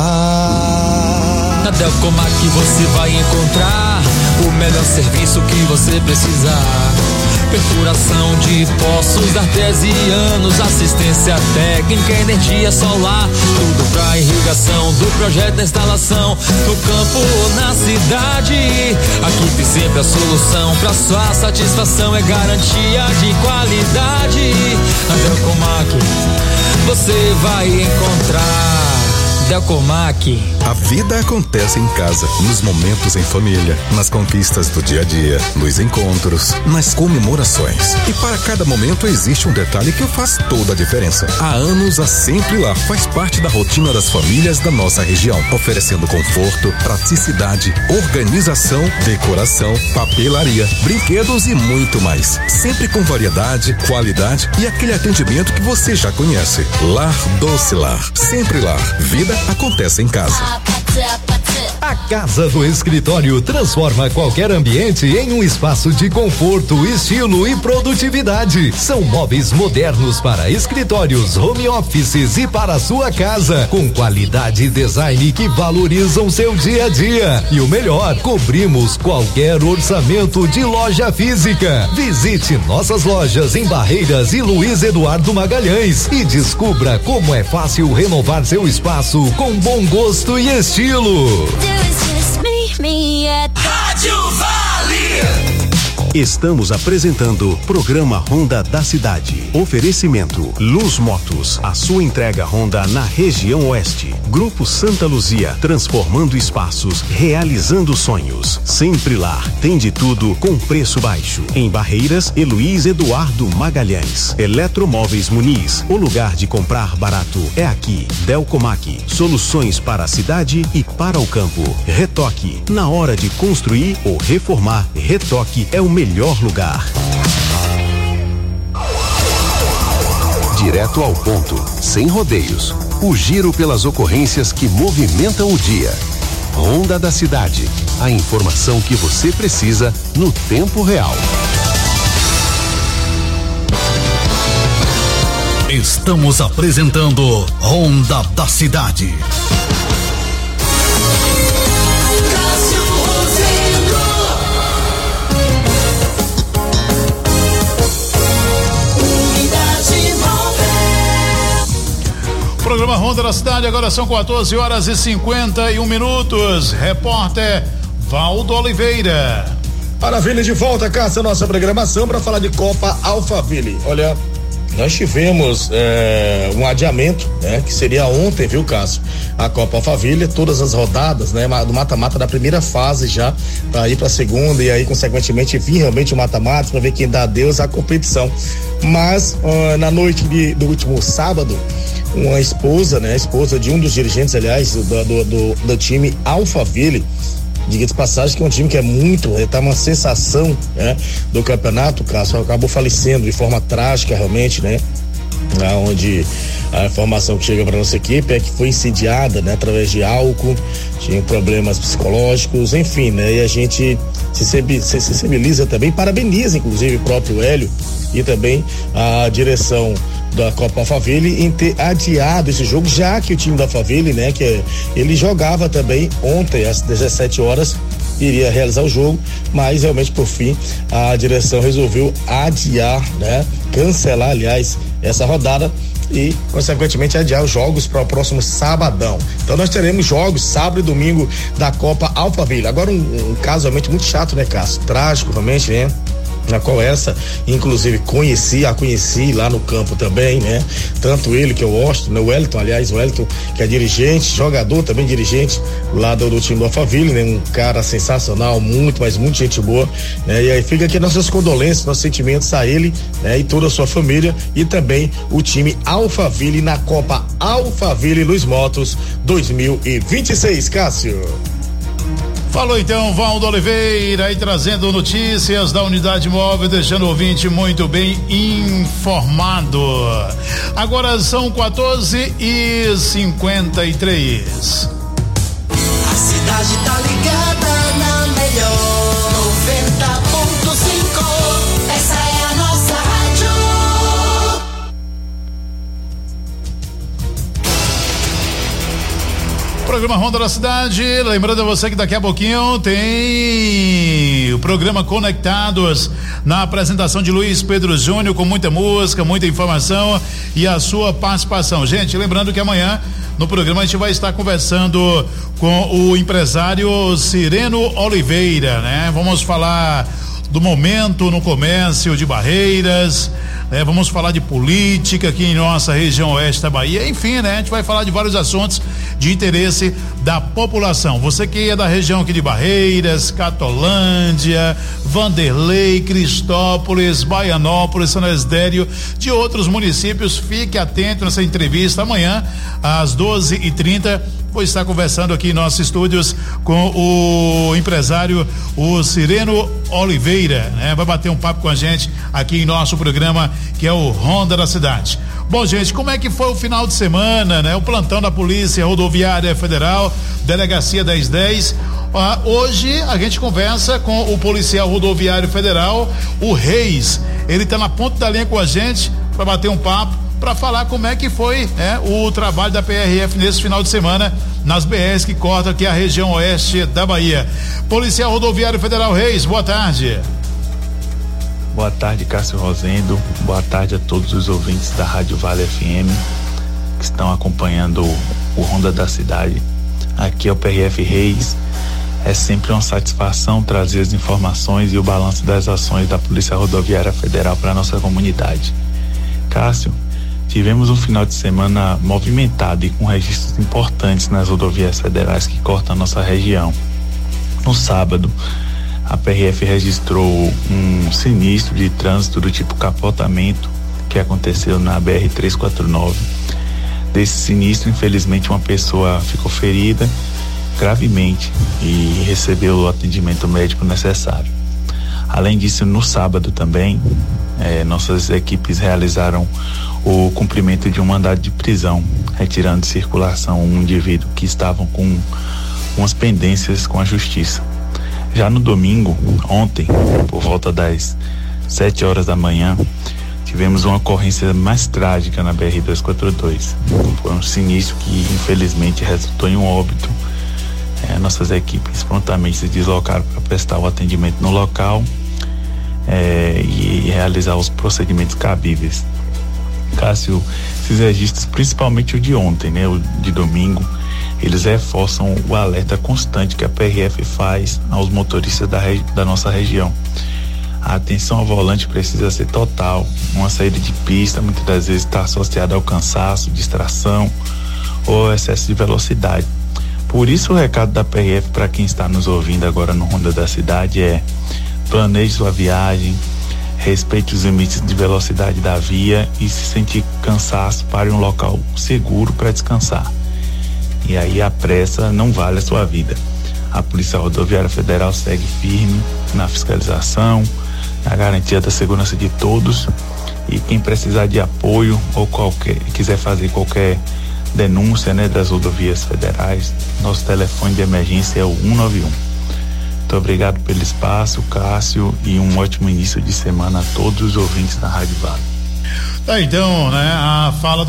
há. Na Delcomac você vai encontrar o melhor serviço que você precisar. Perfuração de poços artesianos, assistência técnica, energia solar, tudo pra irrigação do projeto da instalação, no campo ou na cidade. Aqui tem sempre a solução pra sua satisfação, é garantia de qualidade. Na Delcomac você vai encontrar. Delcomac. A vida acontece em casa, nos momentos em família, nas conquistas do dia a dia, nos encontros, nas comemorações. E para cada momento existe um detalhe que faz toda a diferença. Há anos a Sempre Lar faz parte da rotina das famílias da nossa região, oferecendo conforto, praticidade, organização, decoração, papelaria, brinquedos e muito mais. Sempre com variedade, qualidade e aquele atendimento que você já conhece. Lar Doce Lar. Sempre Lar. Vida acontece em casa. A Casa do Escritório transforma qualquer ambiente em um espaço de conforto, estilo e produtividade. São móveis modernos para escritórios, home offices e para a sua casa, com qualidade e design que valorizam seu dia a dia. E o melhor, cobrimos qualquer orçamento de loja física. Visite nossas lojas em Barreiras e Luiz Eduardo Magalhães e descubra como é fácil renovar seu espaço com bom gosto e estilo. Rádio Vale. Estamos apresentando Programa Honda da Cidade. Oferecimento Luz Motos, a sua entrega Honda na região oeste. Grupo Santa Luzia, transformando espaços, realizando sonhos. Sempre lá, tem de tudo com preço baixo. Em Barreiras, Heloís Eduardo Magalhães. Eletromóveis Muniz, o lugar de comprar barato é aqui. Delcomac, soluções para a cidade e para o campo. Retoque, na hora de construir ou reformar, Retoque é o melhor lugar. Direto ao ponto, sem rodeios. O giro pelas ocorrências que movimentam o dia. Ronda da Cidade. A informação que você precisa no tempo real. Estamos apresentando Ronda da Cidade. Programa Ronda da Cidade, agora são quatorze horas e cinquenta e um minutos. Repórter Valdo Oliveira. Maravilha, de volta, Cássio, a nossa programação para falar de Copa Alphaville. Olha, nós tivemos é, um adiamento, né? Que seria ontem, viu, Cássio? A Copa Alphaville, todas as rodadas, né? Do mata-mata da primeira fase já, para ir para a segunda e aí, consequentemente, vir realmente o mata-mata para ver quem dá adeus à competição. Mas, uh, na noite de, do último sábado, uma esposa, né? A esposa de um dos dirigentes, aliás, do, do, do, do time Alphaville, diga-se de passagem que é um time que é muito, tá uma sensação, né? Do campeonato, Cássio, acabou falecendo de forma trágica, realmente, né? Onde a informação que chega para nossa equipe é que foi incendiada, né? Através de álcool, tinha problemas psicológicos, enfim, né? E a gente se sensibiliza também, parabeniza inclusive o próprio Hélio e também a direção da Copa Alphaville em ter adiado esse jogo, já que o time da Alphaville, né, que ele jogava também ontem às dezessete horas, iria realizar o jogo, mas realmente por fim a direção resolveu adiar, né, cancelar, aliás, essa rodada e consequentemente adiar os jogos para o próximo sabadão. Então nós teremos jogos sábado e domingo da Copa Alphaville. Agora um, um caso realmente muito chato, né, Cássio? Trágico, realmente, né? Na qual essa, inclusive, conheci, a conheci lá no campo também, né? Tanto ele que eu gosto, né? O Wellington, aliás, o Wellington, que é dirigente, jogador também dirigente lá do, do time do Alphaville, né? Um cara sensacional, muito, mas muito gente boa, né? E aí fica aqui nossas condolências, nossos sentimentos a ele, né? E toda a sua família e também o time Alphaville na Copa Alphaville Luiz Motos dois mil e vinte e seis, Cássio. Falou então Valdo Oliveira aí trazendo notícias da unidade móvel, deixando o ouvinte muito bem informado. Agora são quatorze e cinquenta e três. A cidade tá ligada na melhor noventa ponto cinco. Essa é a nossa rádio. Programa Ronda da Cidade, lembrando a você que daqui a pouquinho tem o programa Conectados na apresentação de Luiz Pedro Júnior, com muita música, muita informação e a sua participação. Gente, lembrando que amanhã no programa a gente vai estar conversando com o empresário Cireno Oliveira, né? Vamos falar do momento no comércio de Barreiras, né? Vamos falar de política aqui em nossa região oeste da Bahia, enfim, né? A gente vai falar de vários assuntos de interesse da população. Você que é da região aqui de Barreiras, Catolândia, Vanderlei, Cristópolis, Baianópolis, São Esdério, de outros municípios, fique atento nessa entrevista amanhã às doze e trinta. Vou estar conversando aqui em nossos estúdios com o empresário, o Cireno Oliveira, né? Vai bater um papo com a gente aqui em nosso programa, que é o Ronda da Cidade. Bom, gente, como é que foi o final de semana, né? O plantão da Polícia Rodoviária Federal, Delegacia dez dez. Ah, hoje a gente conversa com o policial rodoviário federal, o Reis. Ele está na ponta da linha com a gente para bater um papo, para falar como é que foi, né, o trabalho da P R F nesse final de semana nas B Rs que cortam aqui a região oeste da Bahia. Policial Rodoviário Federal Reis, boa tarde. Boa tarde, Cássio Rosendo. Boa tarde a todos os ouvintes da Rádio Vale F M que estão acompanhando o Ronda da Cidade. Aqui é o P R F Reis. É sempre uma satisfação trazer as informações e o balanço das ações da Polícia Rodoviária Federal para nossa comunidade. Cássio, Tivemos um final de semana movimentado e com registros importantes nas rodovias federais que cortam a nossa região. No sábado, a P R F registrou um sinistro de trânsito do tipo capotamento que aconteceu na B R trezentos e quarenta e nove. Desse sinistro, infelizmente, uma pessoa ficou ferida gravemente e recebeu o atendimento médico necessário. Além disso, no sábado também, eh, nossas equipes realizaram o cumprimento de um mandado de prisão, retirando de circulação um indivíduo que estavam com umas pendências com a justiça. Já no domingo, ontem, por volta das sete horas da manhã, tivemos uma ocorrência mais trágica na B R duzentos e quarenta e dois. Foi um sinistro que infelizmente resultou em um óbito. É, nossas equipes prontamente se deslocaram para prestar o atendimento no local é, e realizar os procedimentos cabíveis. Cássio, esses registros, principalmente o de ontem, né, o de domingo, eles reforçam o alerta constante que a P R F faz aos motoristas da, da nossa região. A atenção ao volante precisa ser total. Uma saída de pista muitas das vezes está associada ao cansaço, distração ou excesso de velocidade. Por isso o recado da P R F para quem está nos ouvindo agora no Ronda da Cidade é: planeje sua viagem, respeite os limites de velocidade da via e, se sentir cansaço, pare em um local seguro para descansar. E aí a pressa não vale a sua vida. A Polícia Rodoviária Federal segue firme na fiscalização, na garantia da segurança de todos, e quem precisar de apoio ou qualquer, quiser fazer qualquer denúncia, né, das rodovias federais, nosso telefone de emergência é o um nove um. Muito obrigado pelo espaço, Cássio, e um ótimo início de semana a todos os ouvintes da Rádio Vale. Tá, então, né, a fala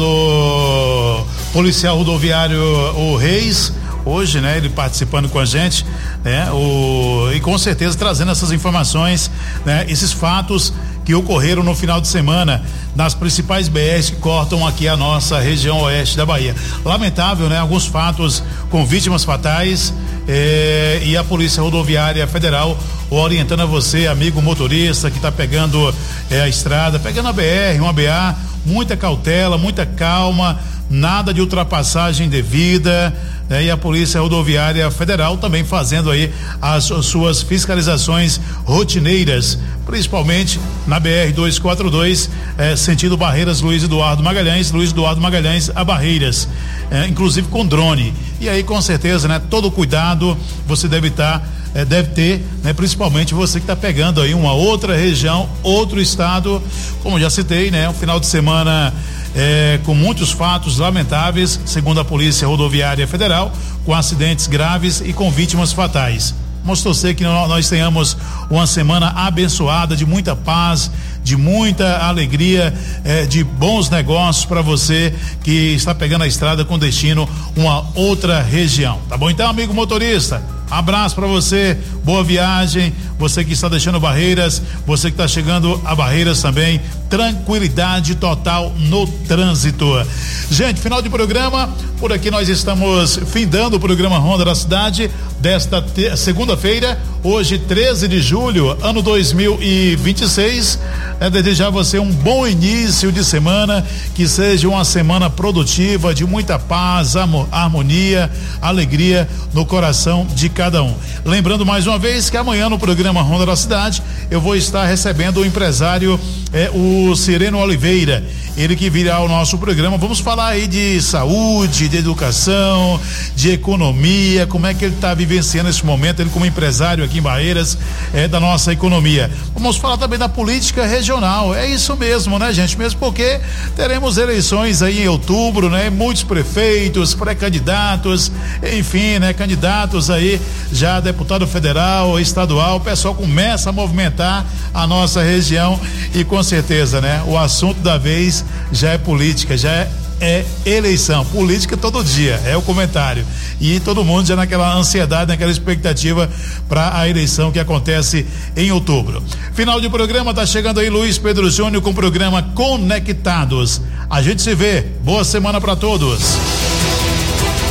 do policial rodoviário o Reis, hoje, né, ele participando com a gente, né, o, e com certeza trazendo essas informações, né, esses fatos que ocorreram no final de semana nas principais B Rs que cortam aqui a nossa região oeste da Bahia. Lamentável, né, alguns fatos com vítimas fatais, eh, e a Polícia Rodoviária Federal orientando a você, amigo motorista que está pegando eh, a estrada, pegando a B R, uma B A, muita cautela, muita calma, nada de ultrapassagem devida, né? E a Polícia Rodoviária Federal também fazendo aí as, as suas fiscalizações rotineiras, principalmente na B R duzentos e quarenta e dois, eh, sentido Barreiras Luiz Eduardo Magalhães, Luiz Eduardo Magalhães a Barreiras, eh, inclusive com drone. E aí, com certeza, né, todo cuidado você deve estar tá, É, deve ter, né, principalmente você que está pegando aí uma outra região, outro estado, como já citei, né, um final de semana é, com muitos fatos lamentáveis, segundo a Polícia Rodoviária Federal, com acidentes graves e com vítimas fatais. Vamos torcer que nós tenhamos uma semana abençoada, de muita paz, de muita alegria, eh, de bons negócios para você que está pegando a estrada com destino uma outra região. Tá bom? Então, amigo motorista, abraço para você, boa viagem, você que está deixando Barreiras, você que está chegando a Barreiras também, tranquilidade total no trânsito. Gente, final de programa, por aqui nós estamos findando o programa Ronda da Cidade desta segunda-feira, hoje treze de julho, ano dois mil e vinte e seis. É desejar a você um bom início de semana, que seja uma semana produtiva, de muita paz, harmonia, alegria no coração de cada um. Lembrando mais uma vez que amanhã no programa Ronda da Cidade eu vou estar recebendo o empresário é, o Sereno Oliveira, ele que virá ao nosso programa. Vamos falar aí de saúde, de educação, de economia, como é que ele está vivenciando esse momento, ele como empresário aqui em Barreiras, é, da nossa economia. Vamos falar também da política regional, é isso mesmo, né, gente? Mesmo porque teremos eleições aí em outubro, né? Muitos prefeitos, pré-candidatos, enfim, né? Candidatos aí, já deputado federal, estadual, o pessoal começa a movimentar a nossa região e com certeza, né? O assunto da vez já é política, já é é eleição, política todo dia, é o comentário, e todo mundo já naquela ansiedade, naquela expectativa para a eleição que acontece em outubro. Final de programa, tá chegando aí Luiz Pedro Júnior com o programa Conectados. A gente se vê, boa semana para todos.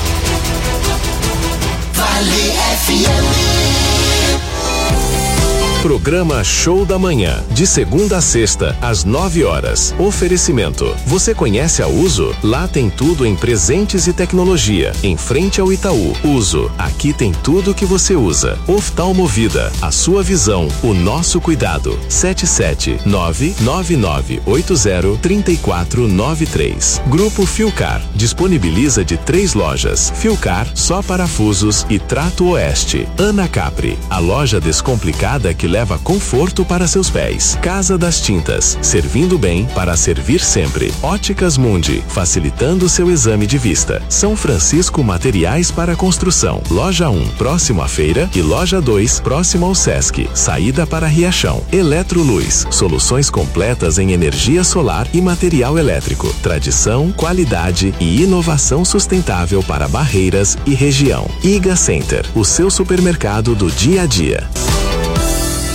Vale F M. Programa Show da Manhã, de segunda a sexta, às nove horas. Oferecimento. Você conhece a Uso? Lá tem tudo em presentes e tecnologia. Em frente ao Itaú. Uso. Aqui tem tudo que você usa. Oftalmovida. A sua visão, o nosso cuidado. sete sete nove nove nove oito zero três quatro nove três. Grupo Filcar. Disponibiliza de três lojas. Filcar, só parafusos e Trato Oeste. Ana Capri. A loja descomplicada que leva conforto para seus pés. Casa das Tintas, servindo bem para servir sempre. Óticas Mundi, facilitando seu exame de vista. São Francisco Materiais para Construção. Loja um, próximo à feira, e Loja dois, próximo ao Sesc. Saída para Riachão. Eletroluz, soluções completas em energia solar e material elétrico. Tradição, qualidade e inovação sustentável para Barreiras e região. Iga Center, o seu supermercado do dia a dia.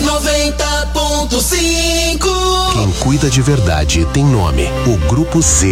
noventa ponto cinco. Quem cuida de verdade tem nome. O Grupo Z